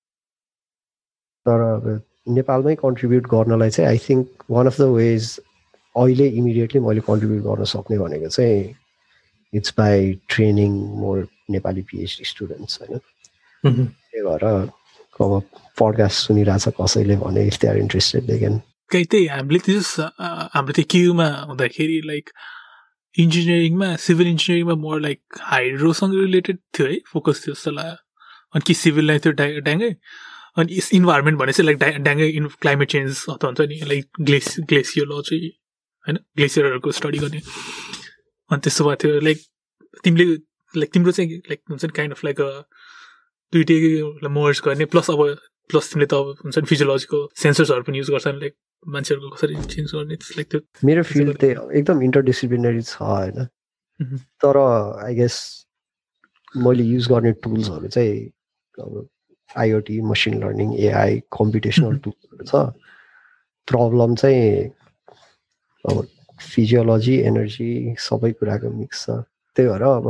तर नेपालमै कन्ट्रिब्युट गर्नलाई चाहिँ I think one of the ways अहिले immediately मैले contribute गर्न सक्ने भनेको चाहिँ it's by training more Nepali PhD students होइन. त्यही भएर अब पडकास्ट सुनिरहेछ कसैले भने if they are interested they can कहीँ त्यही हामीले त्यो हाम्रो त्यो क्युमा हुँदाखेरि लाइक इन्जिनियरिङमा सिभिल इन्जिनियरिङमा मोर लाइक हाइड्रोसँग रिलेटेड थियो है फोकस थियो जस्तो लाग्यो अनि कि सिभिललाई थियो ड्या ड्याङ्गै अनि इन्भाइरोमेन्ट भने चाहिँ लाइक ड्या ड्याङ्गै इन क्लाइमेट चेन्ज अथवा हुन्छ नि लाइक ग्लेस ग्लेसियोलोजी होइन ग्लेसियरहरूको स्टडी गर्ने अनि त्यस्तो भएको थियो लाइक तिमीले लाइक तिम्रो चाहिँ लाइक हुन्छ नि काइन्ड अफ लाइक दुइटै मर्ज गर्ने प्लस अब प्लस तिमीले त अब हुन्छ नि फिजियोलोजीको सेन्सर्सहरू पनि युज गर्छन् लाइक मान्छेहरूको कसरी चेन्ज गर्ने लाइक त्यो मेरो फिल्ड चाहिँ एकदम इन्टरडिसिप्लिनरी छ होइन तर आई गेस मैले युज गर्ने टुल्सहरू चाहिँ अब IoT machine learning AI computational टुल्सहरू छ प्रब्लम चाहिँ अब फिजियोलोजी एनर्जी सबै कुराको मिक्स छ त्यही भएर अब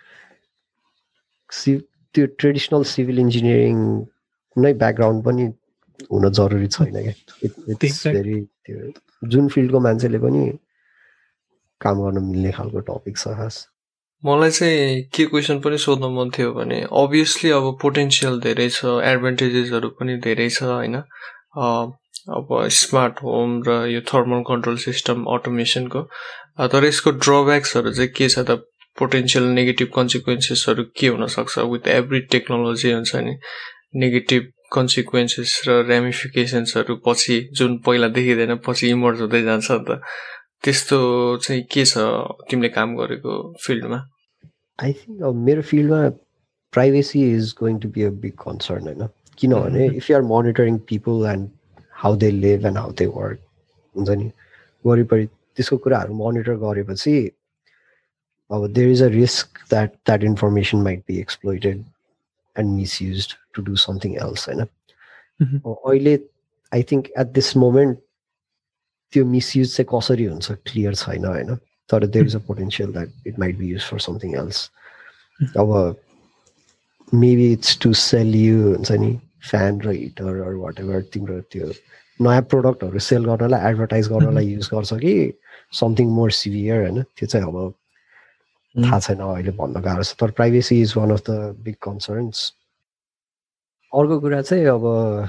सि त्यो ट्रेडिसनल सिभिल इन्जिनियरिङ कुनै ब्याकग्राउन्ड पनि हुन जरुरी छैन क्या इट्स भेरी त्यो जुन फिल्डको मान्छेले पनि काम गर्न मिल्ने खालको टपिक छ खास मलाई चाहिँ के क्वेसन पनि सोध्न मन थियो भने अभियसली अब पोटेन्सियल धेरै छ एडभान्टेजेसहरू पनि धेरै छ होइन अब स्मार्ट होम र यो थर्मल कन्ट्रोल सिस्टम अटोमेसनको तर यसको ड्रब्याक्सहरू चाहिँ के छ त पोटेन्सियल नेगेटिभ कन्सिक्वेन्सेसहरू के हुनसक्छ विथ एभ्री टेक्नोलोजी हुन्छ नि नेगेटिभ कन्सिक्वेन्सेस र रेमिफिकेसन्सहरू पछि जुन पहिला देखिँदैन पछि इमर्ज हुँदै जान्छ नि त त्यस्तो चाहिँ के छ तिमीले काम गरेको फिल्डमा आई थिङ्क अब मेरो फिल्डमा privacy is going to be a big concern होइन किनभने if you are monitoring people and how they live and how they work हुन्छ नि वरिपरि त्यसको कुराहरू मोनिटर गरेपछि अब there is a risk that that information might be exploited and misused to do something else होइन अहिले I think at this moment त्यो मिसयुज चाहिँ कसरी हुन्छ क्लियर छैन होइन तर there is a potential that it might be use for something else अब maybe it's to sell you हुन्छ नि फ्यान र हिटर अर वाट एभर तिम्रो त्यो नयाँ प्रोडक्टहरू सेल गर्नलाई एडभर्टाइज गर्नलाई युज गर्छ कि समथिङ मोर सिभियर होइन त्यो चाहिँ अब थाहा छैन अहिले भन्न गाह्रो छ तर privacy is one of the big concerns अर्को कुरा चाहिँ अब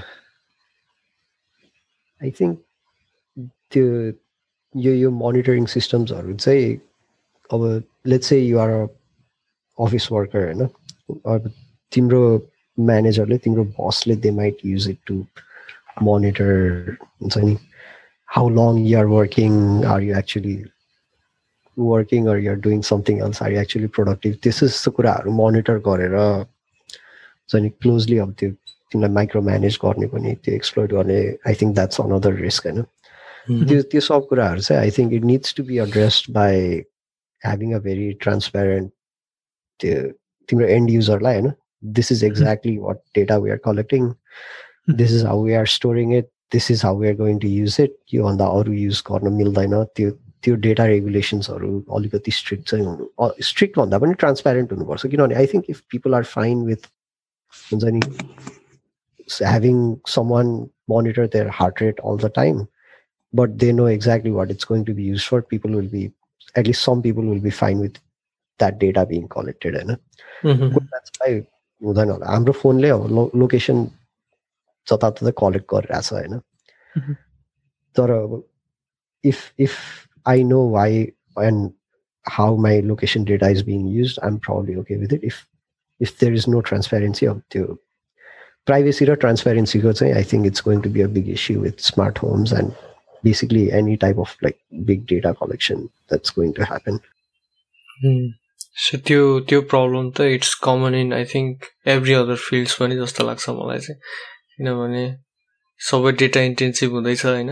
आई थिङ्क त्यो यो यो मोनिटरिङ सिस्टम्सहरू चाहिँ अब let's say you are office worker होइन अब तिम्रो म्यानेजरले तिम्रो बसले they might use it to monitor हुन्छ नि how long you are working are you actually working or you are doing something else are you actually productive त्यस्तो त्यस्तो कुराहरू मोनिटर गरेर हुन्छ नि क्लोजली अब त्यो तिमीलाई माइक्रो म्यानेज गर्ने पनि त्यो एक्सप्लोइट गर्ने I think that's another risk होइन त्यो त्यो सब कुराहरू चाहिँ I think it needs to be addressed by having a very transparent त्यो तिम्रो एन्ड युजरलाई होइन this is exactly what data we are collecting this is how we are storing it this is how we are going to use it योभन्दा अरू use गर्न मिल्दैन त्यो त्यो डेटा रेगुलेसन्सहरू अलिकति स्ट्रिक्ट चाहिँ हुनु स्ट्रिक्ट भन्दा पनि ट्रान्सप्यारेन्ट हुनुपर्छ किनभने I think if people are fine with हुन्छ नि having someone monitor their heart rate all the time but they know exactly what it's going to be used for, people will be, at least some people will be fine with that data being collected. And that's why हाम्रो फोनले अब location जताततै collect गरिरहेछ होइन तर if if I know why and how my location data is being used, I'm probably okay with it. If if there is no transparency of the privacy or transparency, I think it's going to be a big issue with smart homes and basically any type of like big data collection that's going to happen. Hmm. So त्यो त्यो problem त it's common in I think every other fields पनि जस्तो लाग्छ मलाई चाहिँ किनभने सबै डेटा इन्टेन्सिभ हुँदैछ होइन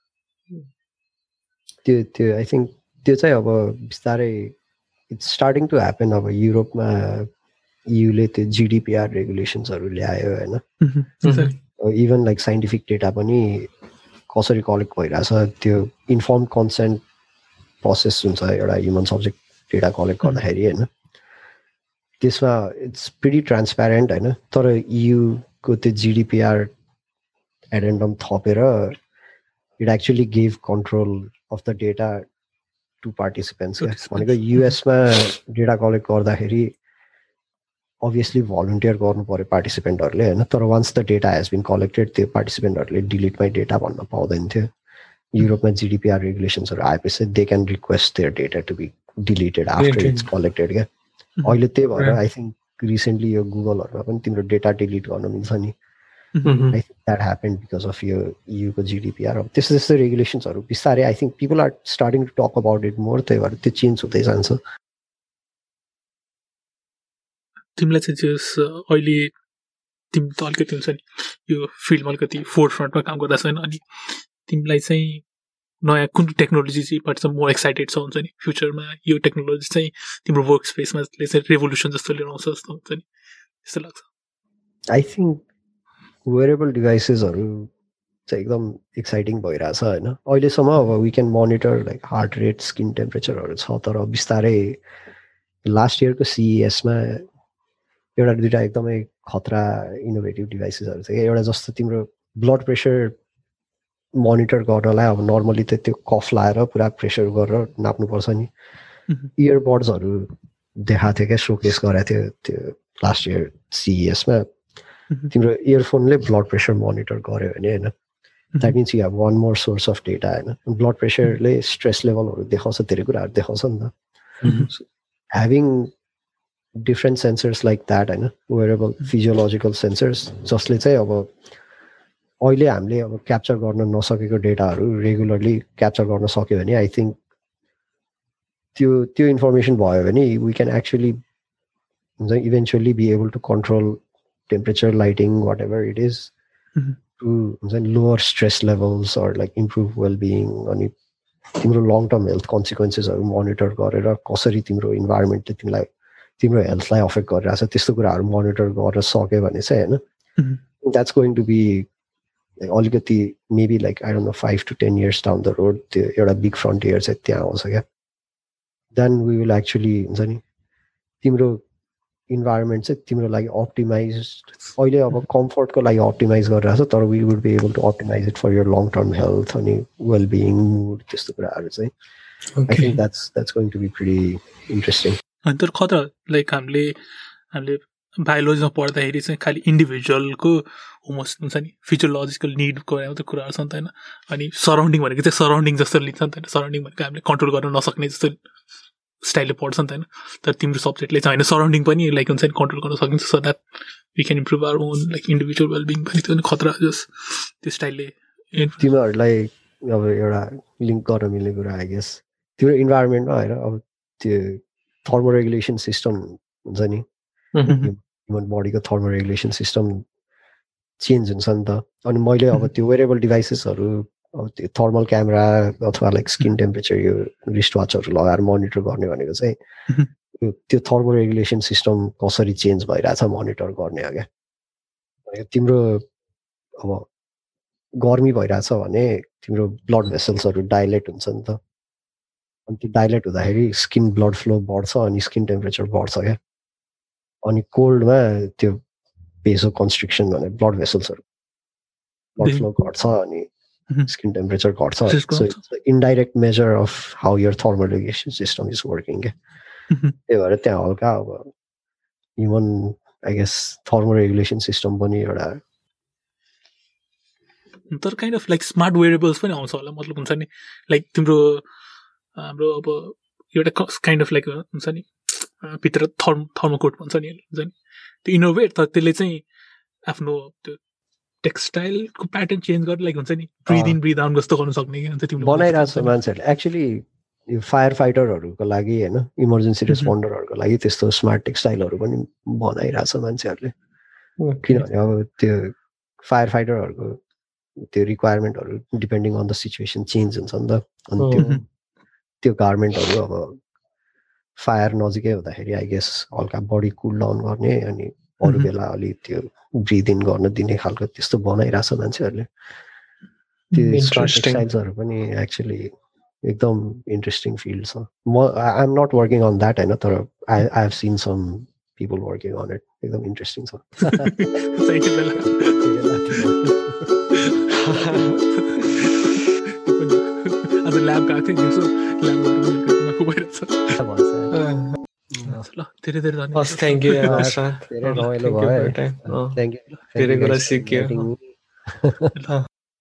त्यो त्यो आई थिङ्क त्यो चाहिँ अब बिस्तारै इट्स स्टार्टिङ टु ह्यापन अब युरोपमा युले त्यो जिडिपिआर रेगुलेसन्सहरू ल्यायो होइन इभन लाइक साइन्टिफिक डेटा पनि कसरी कलेक्ट भइरहेछ त्यो इन्फर्म कन्सेन्ट प्रोसेस हुन्छ एउटा ह्युमन सब्जेक्ट डेटा कलेक्ट गर्दाखेरि होइन त्यसमा इट्स प्रिटी ट्रान्सप्यारेन्ट होइन तर युको त्यो जिडिपिआर एडेन्डम थपेर it actually give control of the data to participants भनेको युएसमा डेटा कलेक्ट गर्दाखेरि obviously volunteer गर्नु पर्यो पार्टिसिपेन्टहरूले हैन तर once the data has been collected त्यो पार्टिसिपेन्टहरूले delete my data भन्न पाउँदैन थियो युरोपमा G D P R regulations आएपछि they can request their data to be deleted after it's collected क्या अहिले त्यही भएर I think recently यो गुगलहरुमा पनि तिम्रो data delete गर्न मिल्छ नि I think that happened because of your E U को G D P R अब त्यस्तो त्यस्तो regulations बिस्तारै I think people are starting to talk about it more त्यही भएर त्यो चेन्ज हुँदै जान्छ तिमीलाई चाहिँ जस अहिले तिमी त अलिकति हुन्छ नि यो फिल्डमा अलिकति फोर फ्रन्टमा काम गर्दा छैन अनि तिमीलाई चाहिँ नयाँ कुन टेक्नोलोजी चाहिँ बाट चाहिँ मोर एक्साइटेड छ हुन्छ नि फ्युचरमा यो टेक्नोलोजी चाहिँ तिम्रो वर्क स्पेसमा चाहिँ रेभोल्युसन जस्तो लिएर आउँछ जस्तो हुन्छ नि त्यस्तो लाग्छ आई थिङ्क वेयरेबल डिभाइसेसहरू चाहिँ एकदम एक्साइटिङ भइरहेछ होइन अहिलेसम्म अब we can monitor like heart rate skin टेम्परेचरहरू छ तर बिस्तारै लास्ट इयरको सिइएसमा एउटा दुईवटा एकदमै खतरा इनोभेटिभ डिभाइसेसहरू छ एउटा जस्तो तिम्रो ब्लड प्रेसर मोनिटर गर्नलाई अब नर्मली त त्यो कफ लाएर पुरा प्रेसर गरेर नाप्नुपर्छ नि इयरबड्सहरू देखाएको थियो क्या सोकेस गराएको थियो त्यो लास्ट इयर सिइएसमा तिम्रो इयरफोनले ब्लड प्रेसर मोनिटर गर्यो भने होइन that means you have one more source of data होइन ब्लड प्रेसरले स्ट्रेस लेभलहरू देखाउँछ धेरै कुराहरू देखाउँछ नि त having different sensors like that होइन वेयरेबल फिजियोलोजिकल सेन्सर्स जसले चाहिँ अब अहिले हामीले अब क्याप्चर गर्न नसकेको डेटाहरू रेगुलरली क्याप्चर गर्न सक्यो भने आई थिङ्क त्यो त्यो इन्फर्मेसन भयो भने वी क्यान एक्चुली हुन्छ eventually be able to control temperature lighting whatever it is to हुन्छ नि lower stress levels or like improve wellbeing अनि तिम्रो लङ टर्म हेल्थ कन्सिक्वेन्सेसहरू मोनिटर गरेर कसरी तिम्रो इन्भाइरोमेन्टले तिमीलाई तिम्रो हेल्थलाई अफेक्ट गरिरहेछ त्यस्तो कुराहरू मोनिटर गर्न सक्यो भने चाहिँ होइन द्याट्स गोइङ टु बी अलिकति maybe like I don't know five to ten years down the road त्यो एउटा बिग फ्रन्टियर चाहिँ त्यहाँ आउँछ क्या देन वी विल एक्चुली हुन्छ नि तिम्रो इन्भाइरोमेन्ट चाहिँ तिम्रो लागि अप्टिमाइज अहिले अब कम्फर्टको लागि अप्टिमाइज गरिरहेको छ तर we would be able to optimize it for your long term health अनि वेलबिङ मुड त्यस्तो कुराहरू चाहिँ I think that's that's going to be pretty interesting अनि तर खतरा लाइक हामीले हामीले बायोलोजीमा पढ्दाखेरि चाहिँ खालि इन्डिभिजुअलको होमोस हुन्छ नि फिजियोलोजिकल निडको मात्रै कुराहरू छ नि त होइन अनि सराउन्डिङ भनेको चाहिँ सराउन्डिङ जस्तो लिन्छ नि त होइन सराउन्डिङ भनेको हामीले कन्ट्रोल गर्न नसक्ने जस्तो स्टाइलले पढ्छ नि त होइन तर तिम्रो सब्जेक्टले चाहिँ होइन सराउन्डिङ पनि लाइक हुन्छ नि कन्ट्रोल गर्न सकिन्छ so that we can improve our own like individual wellbeing पनि त्यो खतरा जस त्यो स्टाइलले तिमीहरूलाई अब एउटा लिङ्क गर्न मिल्ने कुरा आई गेस तिम्रो इन्भाइरोमेन्टमा होइन अब त्यो थर्मोरेगुलेसन सिस्टम हुन्छ नि ह्युमन बडीको थर्मोरेगुलेसन सिस्टम चेन्ज हुन्छ नि त अनि मैले अब त्यो वेयरेबल डिभाइसेसहरू अब त्यो थर्मल क्यामेरा अथवा लाइक स्किन टेम्परेचर यो रिस्ट वाचहरू लगाएर मोनिटर गर्ने भनेको चाहिँ त्यो थर्मोरेगुलेसन सिस्टम कसरी चेन्ज भइरहेछ मोनिटर गर्ने हो क्या तिम्रो अब गर्मी भइरहेछ भने तिम्रो ब्लड भेसल्सहरू डाइलेट हुन्छ नि त अनि त्यो डाइलेट हुँदाखेरि स्किन ब्लड फ्लो बढ्छ अनि स्किन टेम्परेचर बढ्छ क्या अनि कोल्डमा त्यो भेसो कन्स्ट्रिक्सन भने ब्लड भेसल्सहरू ब्लड फ्लो घट्छ अनि स्किन टेम्परेचर घट्छ so it's indirect measure of how your thermoregulation system is working क्या त्यही भएर त्यहाँ हल्का अब human I guess thermoregulation system पनि एउटा तर kind of like smart wearables पनि आउँछ होला मतलब हुन्छ नि लाइक तिम्रो हाम्रो अब एउटा काइन्ड अफ लाइक हुन्छ नि भित्र थर्म थर्मोकोट भन्छ नि हुन्छ नि त्यो इनोभेट तर त्यसले चाहिँ आफ्नो त्यो टेक्सटाइलको प्याटर्न चेन्ज गरेर लाइक हुन्छ नि ब्रिथ इन ब्रिथ आउट जस्तो गर्न सक्ने क्या तिमीले बनाइरहेको छ मान्छेहरूले एक्चुअली यो फायर फाइटरहरूको लागि होइन इमर्जेन्सी रेस्पोन्डरहरूको लागि त्यस्तो स्मार्ट टेक्सटाइलहरू पनि बनाइरहेको छ मान्छेहरूले किनभने अब त्यो फायर फाइटरहरूको त्यो रिक्वायरमेन्टहरू depending on the situation change हुन्छ नि त अनि त्यो त्यो गार्मेन्टहरू अब फायर नजिकै हुँदाखेरि आई गेस हल्का बडी कुल डाउन गर्ने अनि अरू बेला अलिक त्यो ब्रिथ इन गर्न दिने खालको त्यस्तो बनाइरहेछ मान्छेहरूले त्यो स्मार्ट टेक्सटाइल्सहरू पनि एक्चुली एकदम इन्ट्रेस्टिङ फिल्ड छ म I am not working on that होइन तर I I have seen some people working on it एकदम इन्ट्रेस्टिङ छ आज ल्याब गएको थिएँ ल्याब गएर धेरै धेरै धन्यवाद हस् थ्याङ्क यू Uh, अश्रान्त धेरै ल रमाइलो थ्याङ्क यू भयो फर है टाइम थ्याङ्क यू धेरै थ्याङ्क यू कुरा गाइस फर सिक्यो इन्भाइटिङ मी ल